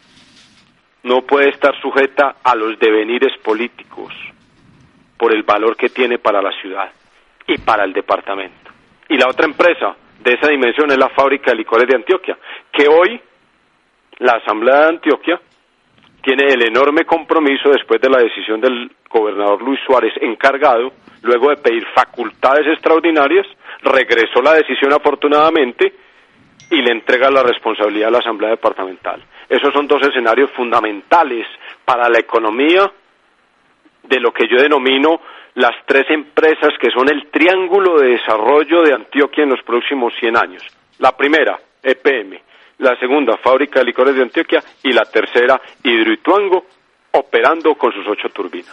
No puede estar sujeta a los devenires políticos por el valor que tiene para la ciudad y para el departamento. Y la otra empresa de esa dimensión es la Fábrica de Licores de Antioquia, que hoy la Asamblea de Antioquia tiene el enorme compromiso, después de la decisión del gobernador Luis Suárez encargado, luego de pedir facultades extraordinarias, regresó la decisión afortunadamente y le entrega la responsabilidad a la Asamblea Departamental. Esos son dos escenarios fundamentales para la economía de lo que yo denomino las 3 empresas que son el triángulo de desarrollo de Antioquia en los próximos 100 años. La primera, EPM. La segunda, Fábrica de Licores de Antioquia. Y la tercera, Hidroituango, operando con sus 8 turbinas.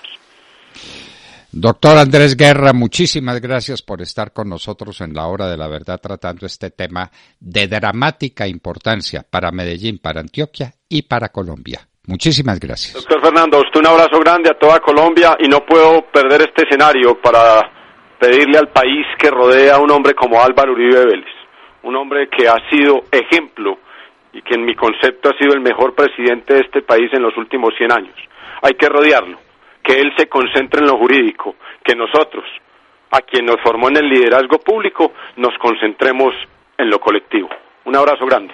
Doctor Andrés Guerra, muchísimas gracias por estar con nosotros en la Hora de la Verdad tratando este tema de dramática importancia para Medellín, para Antioquia y para Colombia. Muchísimas gracias. Doctor Fernando, a usted un abrazo grande a toda Colombia y no puedo perder este escenario para pedirle al país que rodea a un hombre como Álvaro Uribe Vélez, un hombre que ha sido ejemplo y que en mi concepto ha sido el mejor presidente de este país en los últimos 100 años. Hay que rodearlo, que él se concentre en lo jurídico, que nosotros, a quien nos formó en el liderazgo público, nos concentremos en lo colectivo. Un abrazo grande.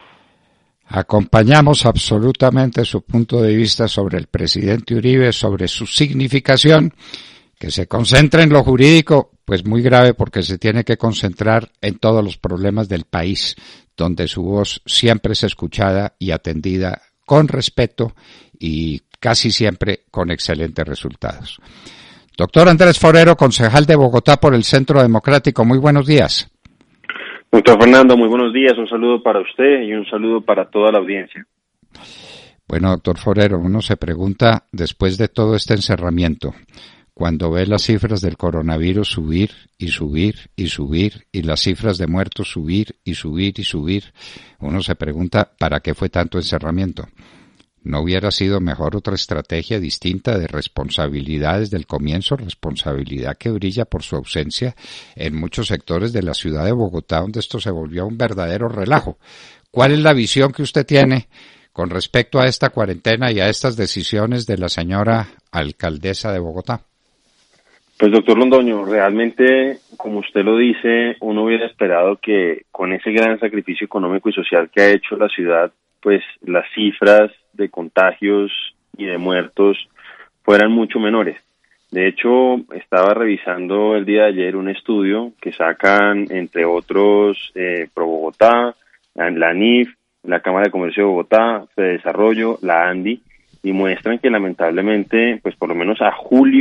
Acompañamos absolutamente su punto de vista sobre el presidente Uribe, sobre su significación, que se concentre en lo jurídico, pues muy grave porque se tiene que concentrar en todos los problemas del país, donde su voz siempre es escuchada y atendida con respeto y casi siempre con excelentes resultados. Doctor Andrés Forero, concejal de Bogotá por el Centro Democrático, muy buenos días. Doctor Fernando, muy buenos días, un saludo para usted y un saludo para toda la audiencia. Bueno, doctor Forero, uno se pregunta, después de todo este encerramiento, cuando ve las cifras del coronavirus subir y subir y subir, y las cifras de muertos subir y subir y subir, uno se pregunta, ¿para qué fue tanto encerramiento? ¿No hubiera sido mejor otra estrategia distinta de responsabilidad desde el comienzo, responsabilidad que brilla por su ausencia en muchos sectores de la ciudad de Bogotá, donde esto se volvió un verdadero relajo? ¿Cuál es la visión que usted tiene con respecto a esta cuarentena y a estas decisiones de la señora alcaldesa de Bogotá? Pues doctor Londoño, realmente, como usted lo dice, uno hubiera esperado que con ese gran sacrificio económico y social que ha hecho la ciudad, pues las cifras de contagios y de muertos fueran mucho menores. De hecho, estaba revisando el día de ayer un estudio que sacan, entre otros, Pro Bogotá, la ANIF, la Cámara de Comercio de Bogotá, Fedesarrollo, la ANDI, y muestran que lamentablemente, pues por lo menos a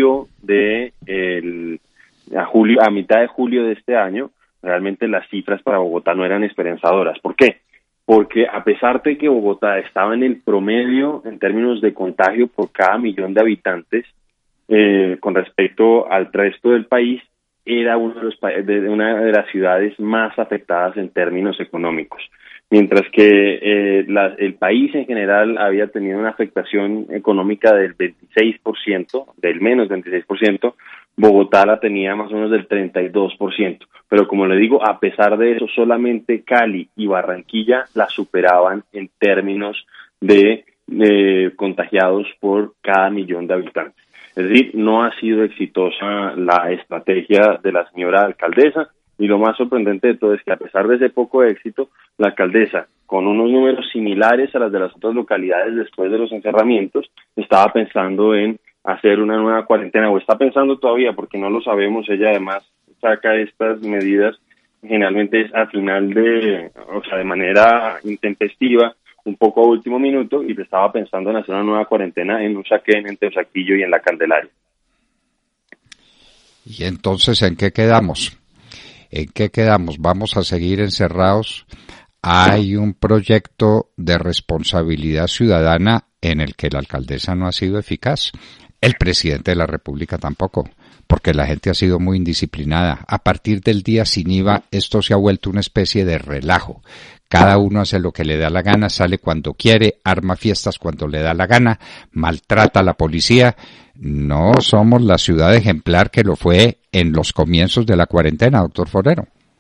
mitad de julio de este año, realmente las cifras para Bogotá no eran esperanzadoras. ¿Por qué? Porque a pesar de que Bogotá estaba en el promedio en términos de contagio por cada 1.000.000 de habitantes, con respecto al resto del país, era una de las ciudades más afectadas en términos económicos. Mientras que el país en general había tenido una afectación económica del 26%, del menos 26%, Bogotá la tenía más o menos del 32%. Pero como le digo, a pesar de eso, solamente Cali y Barranquilla la superaban en términos de contagiados por cada millón de habitantes. Es decir, no ha sido exitosa la estrategia de la señora alcaldesa, y lo más sorprendente de todo es que a pesar de ese poco éxito, la alcaldesa, con unos números similares a las de las otras localidades después de los encerramientos, estaba pensando en hacer una nueva cuarentena, o está pensando todavía, porque no lo sabemos. Ella además saca estas medidas generalmente es a final de manera intempestiva, un poco a último minuto, y estaba pensando en hacer una nueva cuarentena en Usaquén, en Teusaquillo y en La Candelaria. ¿Y entonces en qué quedamos? ¿En qué quedamos? ¿Vamos a seguir encerrados? Hay un proyecto de responsabilidad ciudadana en el que la alcaldesa no ha sido eficaz. El presidente de la República tampoco, porque la gente ha sido muy indisciplinada. A partir del día sin IVA, esto se ha vuelto una especie de relajo. Cada uno hace lo que le da la gana, sale cuando quiere, arma fiestas cuando le da la gana, maltrata a la policía. No somos la ciudad ejemplar que lo fue en los comienzos de la cuarentena, doctor Forero.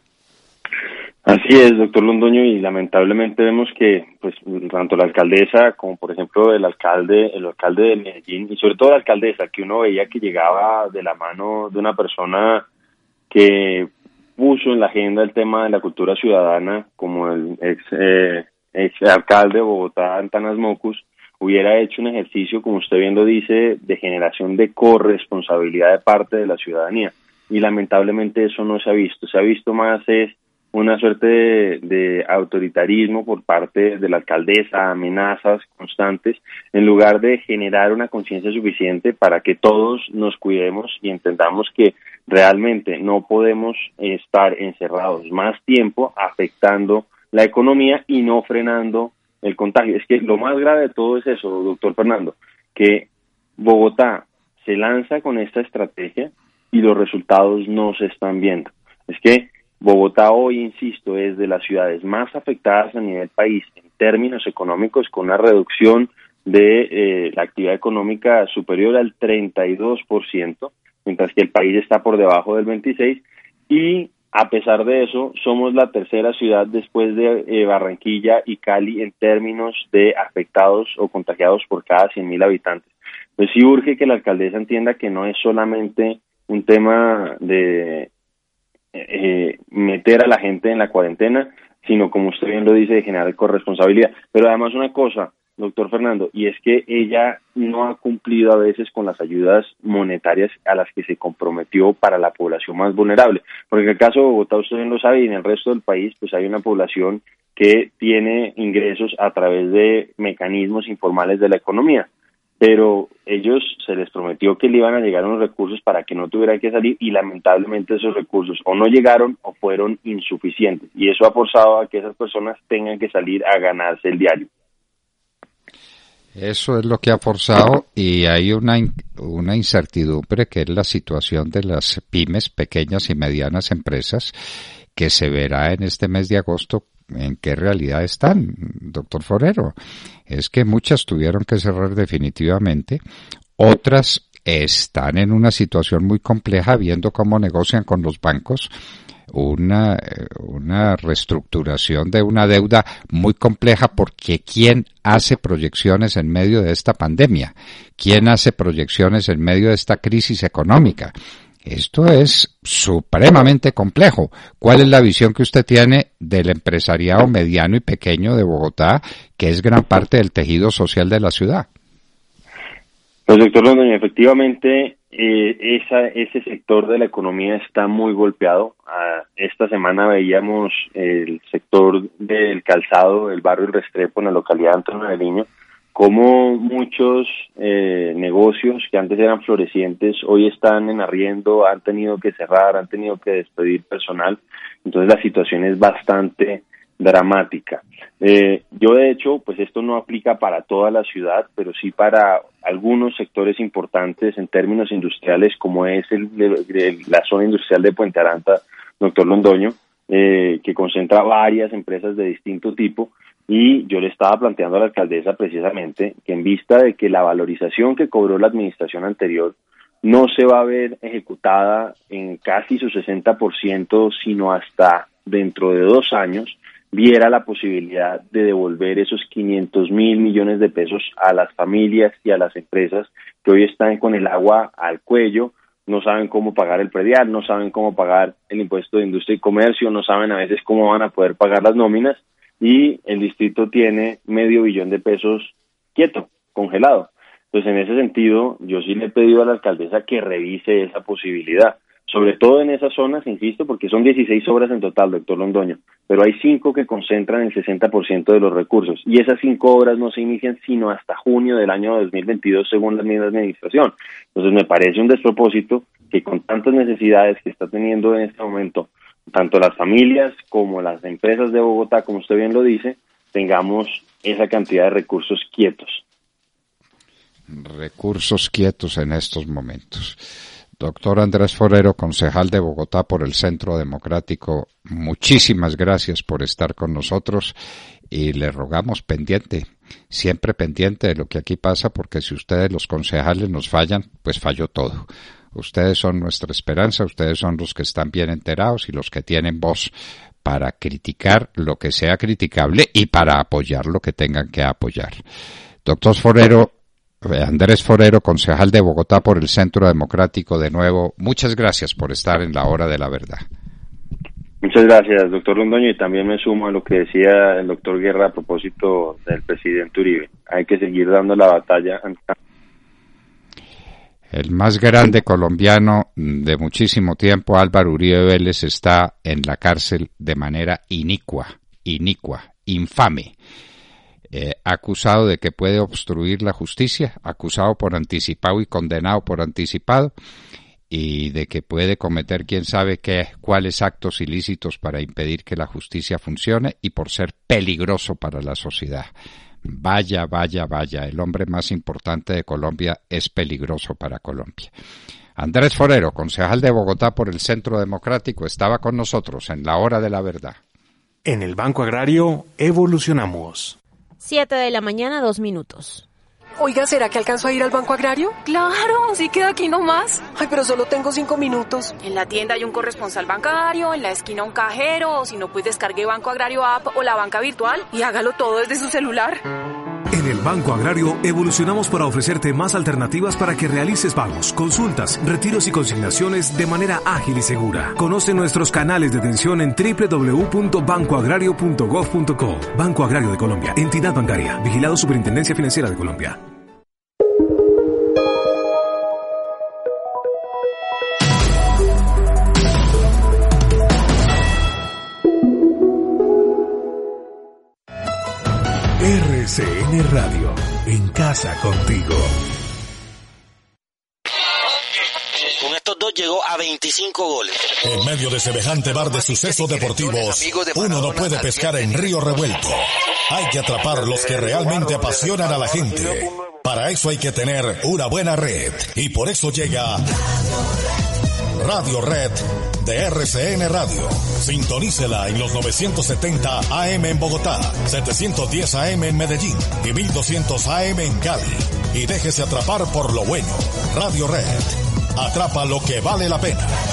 Así es, doctor Londoño, y lamentablemente vemos que pues tanto la alcaldesa como por ejemplo el alcalde de Medellín, y sobre todo la alcaldesa, que uno veía que llegaba de la mano de una persona que puso en la agenda el tema de la cultura ciudadana, como el ex alcalde de Bogotá, Antanas Mocus, hubiera hecho un ejercicio, como usted bien lo dice, de generación de corresponsabilidad de parte de la ciudadanía, y lamentablemente eso no se ha visto. Se ha visto más es una suerte de autoritarismo por parte de la alcaldesa, amenazas constantes, en lugar de generar una conciencia suficiente para que todos nos cuidemos y entendamos que realmente no podemos estar encerrados más tiempo afectando la economía y no frenando el contagio. Es que lo más grave de todo es eso, doctor Fernando, que Bogotá se lanza con esta estrategia y los resultados no se están viendo. Es que Bogotá hoy, insisto, es de las ciudades más afectadas a nivel país en términos económicos, con una reducción de la actividad económica superior al 32%, mientras que el país está por debajo del 26%, y a pesar de eso, somos la tercera ciudad después de Barranquilla y Cali en términos de afectados o contagiados por cada 100.000 habitantes. Pues sí urge que la alcaldesa entienda que no es solamente un tema de meter a la gente en la cuarentena, sino, como usted bien lo dice, de generar corresponsabilidad. Pero además una cosa, doctor Fernando, y es que ella no ha cumplido a veces con las ayudas monetarias a las que se comprometió para la población más vulnerable. Porque en el caso de Bogotá, usted bien lo sabe, y en el resto del país, pues hay una población que tiene ingresos a través de mecanismos informales de la economía. Pero ellos se les prometió que le iban a llegar unos recursos para que no tuvieran que salir, y lamentablemente esos recursos o no llegaron o fueron insuficientes, y eso ha forzado a que esas personas tengan que salir a ganarse el diario. Eso es lo que ha forzado, y hay una incertidumbre, que es la situación de las pymes, pequeñas y medianas empresas, que se verá en este mes de agosto en qué realidad están, doctor Forero. Es que muchas tuvieron que cerrar definitivamente, otras están en una situación muy compleja, viendo cómo negocian con los bancos una reestructuración de una deuda muy compleja, porque ¿quién hace proyecciones en medio de esta pandemia? ¿Quién hace proyecciones en medio de esta crisis económica? Esto es supremamente complejo. ¿Cuál es la visión que usted tiene del empresariado mediano y pequeño de Bogotá, que es gran parte del tejido social de la ciudad? Pues, doctor Londoño, efectivamente ese sector de la economía está muy golpeado. Esta semana veíamos el sector del calzado, el barrio El Restrepo, en la localidad de Antonio Nariño, como muchos negocios que antes eran florecientes hoy están en arriendo, han tenido que cerrar, han tenido que despedir personal. Entonces la situación es bastante dramática. Yo de hecho, pues esto no aplica para toda la ciudad, pero sí para algunos sectores importantes en términos industriales, como es la zona industrial de Puente Aranda, doctor Londoño, que concentra varias empresas de distinto tipo, y yo le estaba planteando a la alcaldesa precisamente que en vista de que la valorización que cobró la administración anterior no se va a ver ejecutada en casi su 60%, sino hasta dentro de 2 años, viera la posibilidad de devolver esos 500.000 millones de pesos a las familias y a las empresas que hoy están con el agua al cuello, no saben cómo pagar el predial, no saben cómo pagar el impuesto de industria y comercio, no saben a veces cómo van a poder pagar las nóminas, y el distrito tiene $500 million de pesos quieto, congelado. Entonces, en ese sentido, yo sí le he pedido a la alcaldesa que revise esa posibilidad, sobre todo en esas zonas, insisto, porque son 16 obras en total, doctor Londoño, pero hay 5 que concentran el 60% de los recursos, y esas 5 obras no se inician sino hasta junio del año 2022, según la misma administración. Entonces, me parece un despropósito que con tantas necesidades que está teniendo en este momento, tanto las familias como las empresas de Bogotá, como usted bien lo dice, tengamos esa cantidad de recursos quietos. Recursos quietos en estos momentos. Doctor Andrés Forero, concejal de Bogotá por el Centro Democrático, muchísimas gracias por estar con nosotros y le rogamos siempre pendiente de lo que aquí pasa, porque si ustedes los concejales nos fallan, pues falló todo. Ustedes son nuestra esperanza, ustedes son los que están bien enterados y los que tienen voz para criticar lo que sea criticable y para apoyar lo que tengan que apoyar. Doctor Forero, Andrés Forero, concejal de Bogotá por el Centro Democrático, de nuevo, muchas gracias por estar en la hora de la verdad. Muchas gracias, doctor Londoño, y también me sumo a lo que decía el doctor Guerra a propósito del presidente Uribe. Hay que seguir dando la batalla. El más grande colombiano de muchísimo tiempo, Álvaro Uribe Vélez, está en la cárcel de manera inicua, infame. Acusado de que puede obstruir la justicia, acusado por anticipado y condenado por anticipado, y de que puede cometer quién sabe cuáles actos ilícitos para impedir que la justicia funcione y por ser peligroso para la sociedad. Vaya, el hombre más importante de Colombia es peligroso para Colombia. Andrés Forero, concejal de Bogotá por el Centro Democrático, estaba con nosotros en la hora de la verdad. En el Banco Agrario evolucionamos. 7:02 a.m. Oiga, ¿será que alcanzó a ir al Banco Agrario? Claro, sí queda aquí nomás. Ay, pero solo tengo 5 minutos. En la tienda hay un corresponsal bancario, en la esquina un cajero, o si no, pues descargue Banco Agrario App o la banca virtual y hágalo todo desde su celular. En el Banco Agrario evolucionamos para ofrecerte más alternativas para que realices pagos, consultas, retiros y consignaciones de manera ágil y segura. Conoce nuestros canales de atención en www.bancoagrario.gov.co. Banco Agrario de Colombia, entidad bancaria, vigilado Superintendencia Financiera de Colombia. RCN Radio, en casa contigo. Con estos dos llegó a 25 goles. En medio de semejante bar de sucesos deportivos, uno no puede pescar en río revuelto. Hay que atrapar los que realmente apasionan a la gente. Para eso hay que tener una buena red. Y por eso llega Radio Red de RCN Radio. Sintonícela en los 970 AM en Bogotá, 710 AM en Medellín y 1200 AM en Cali. Y déjese atrapar por lo bueno. Radio Red. Atrapa lo que vale la pena.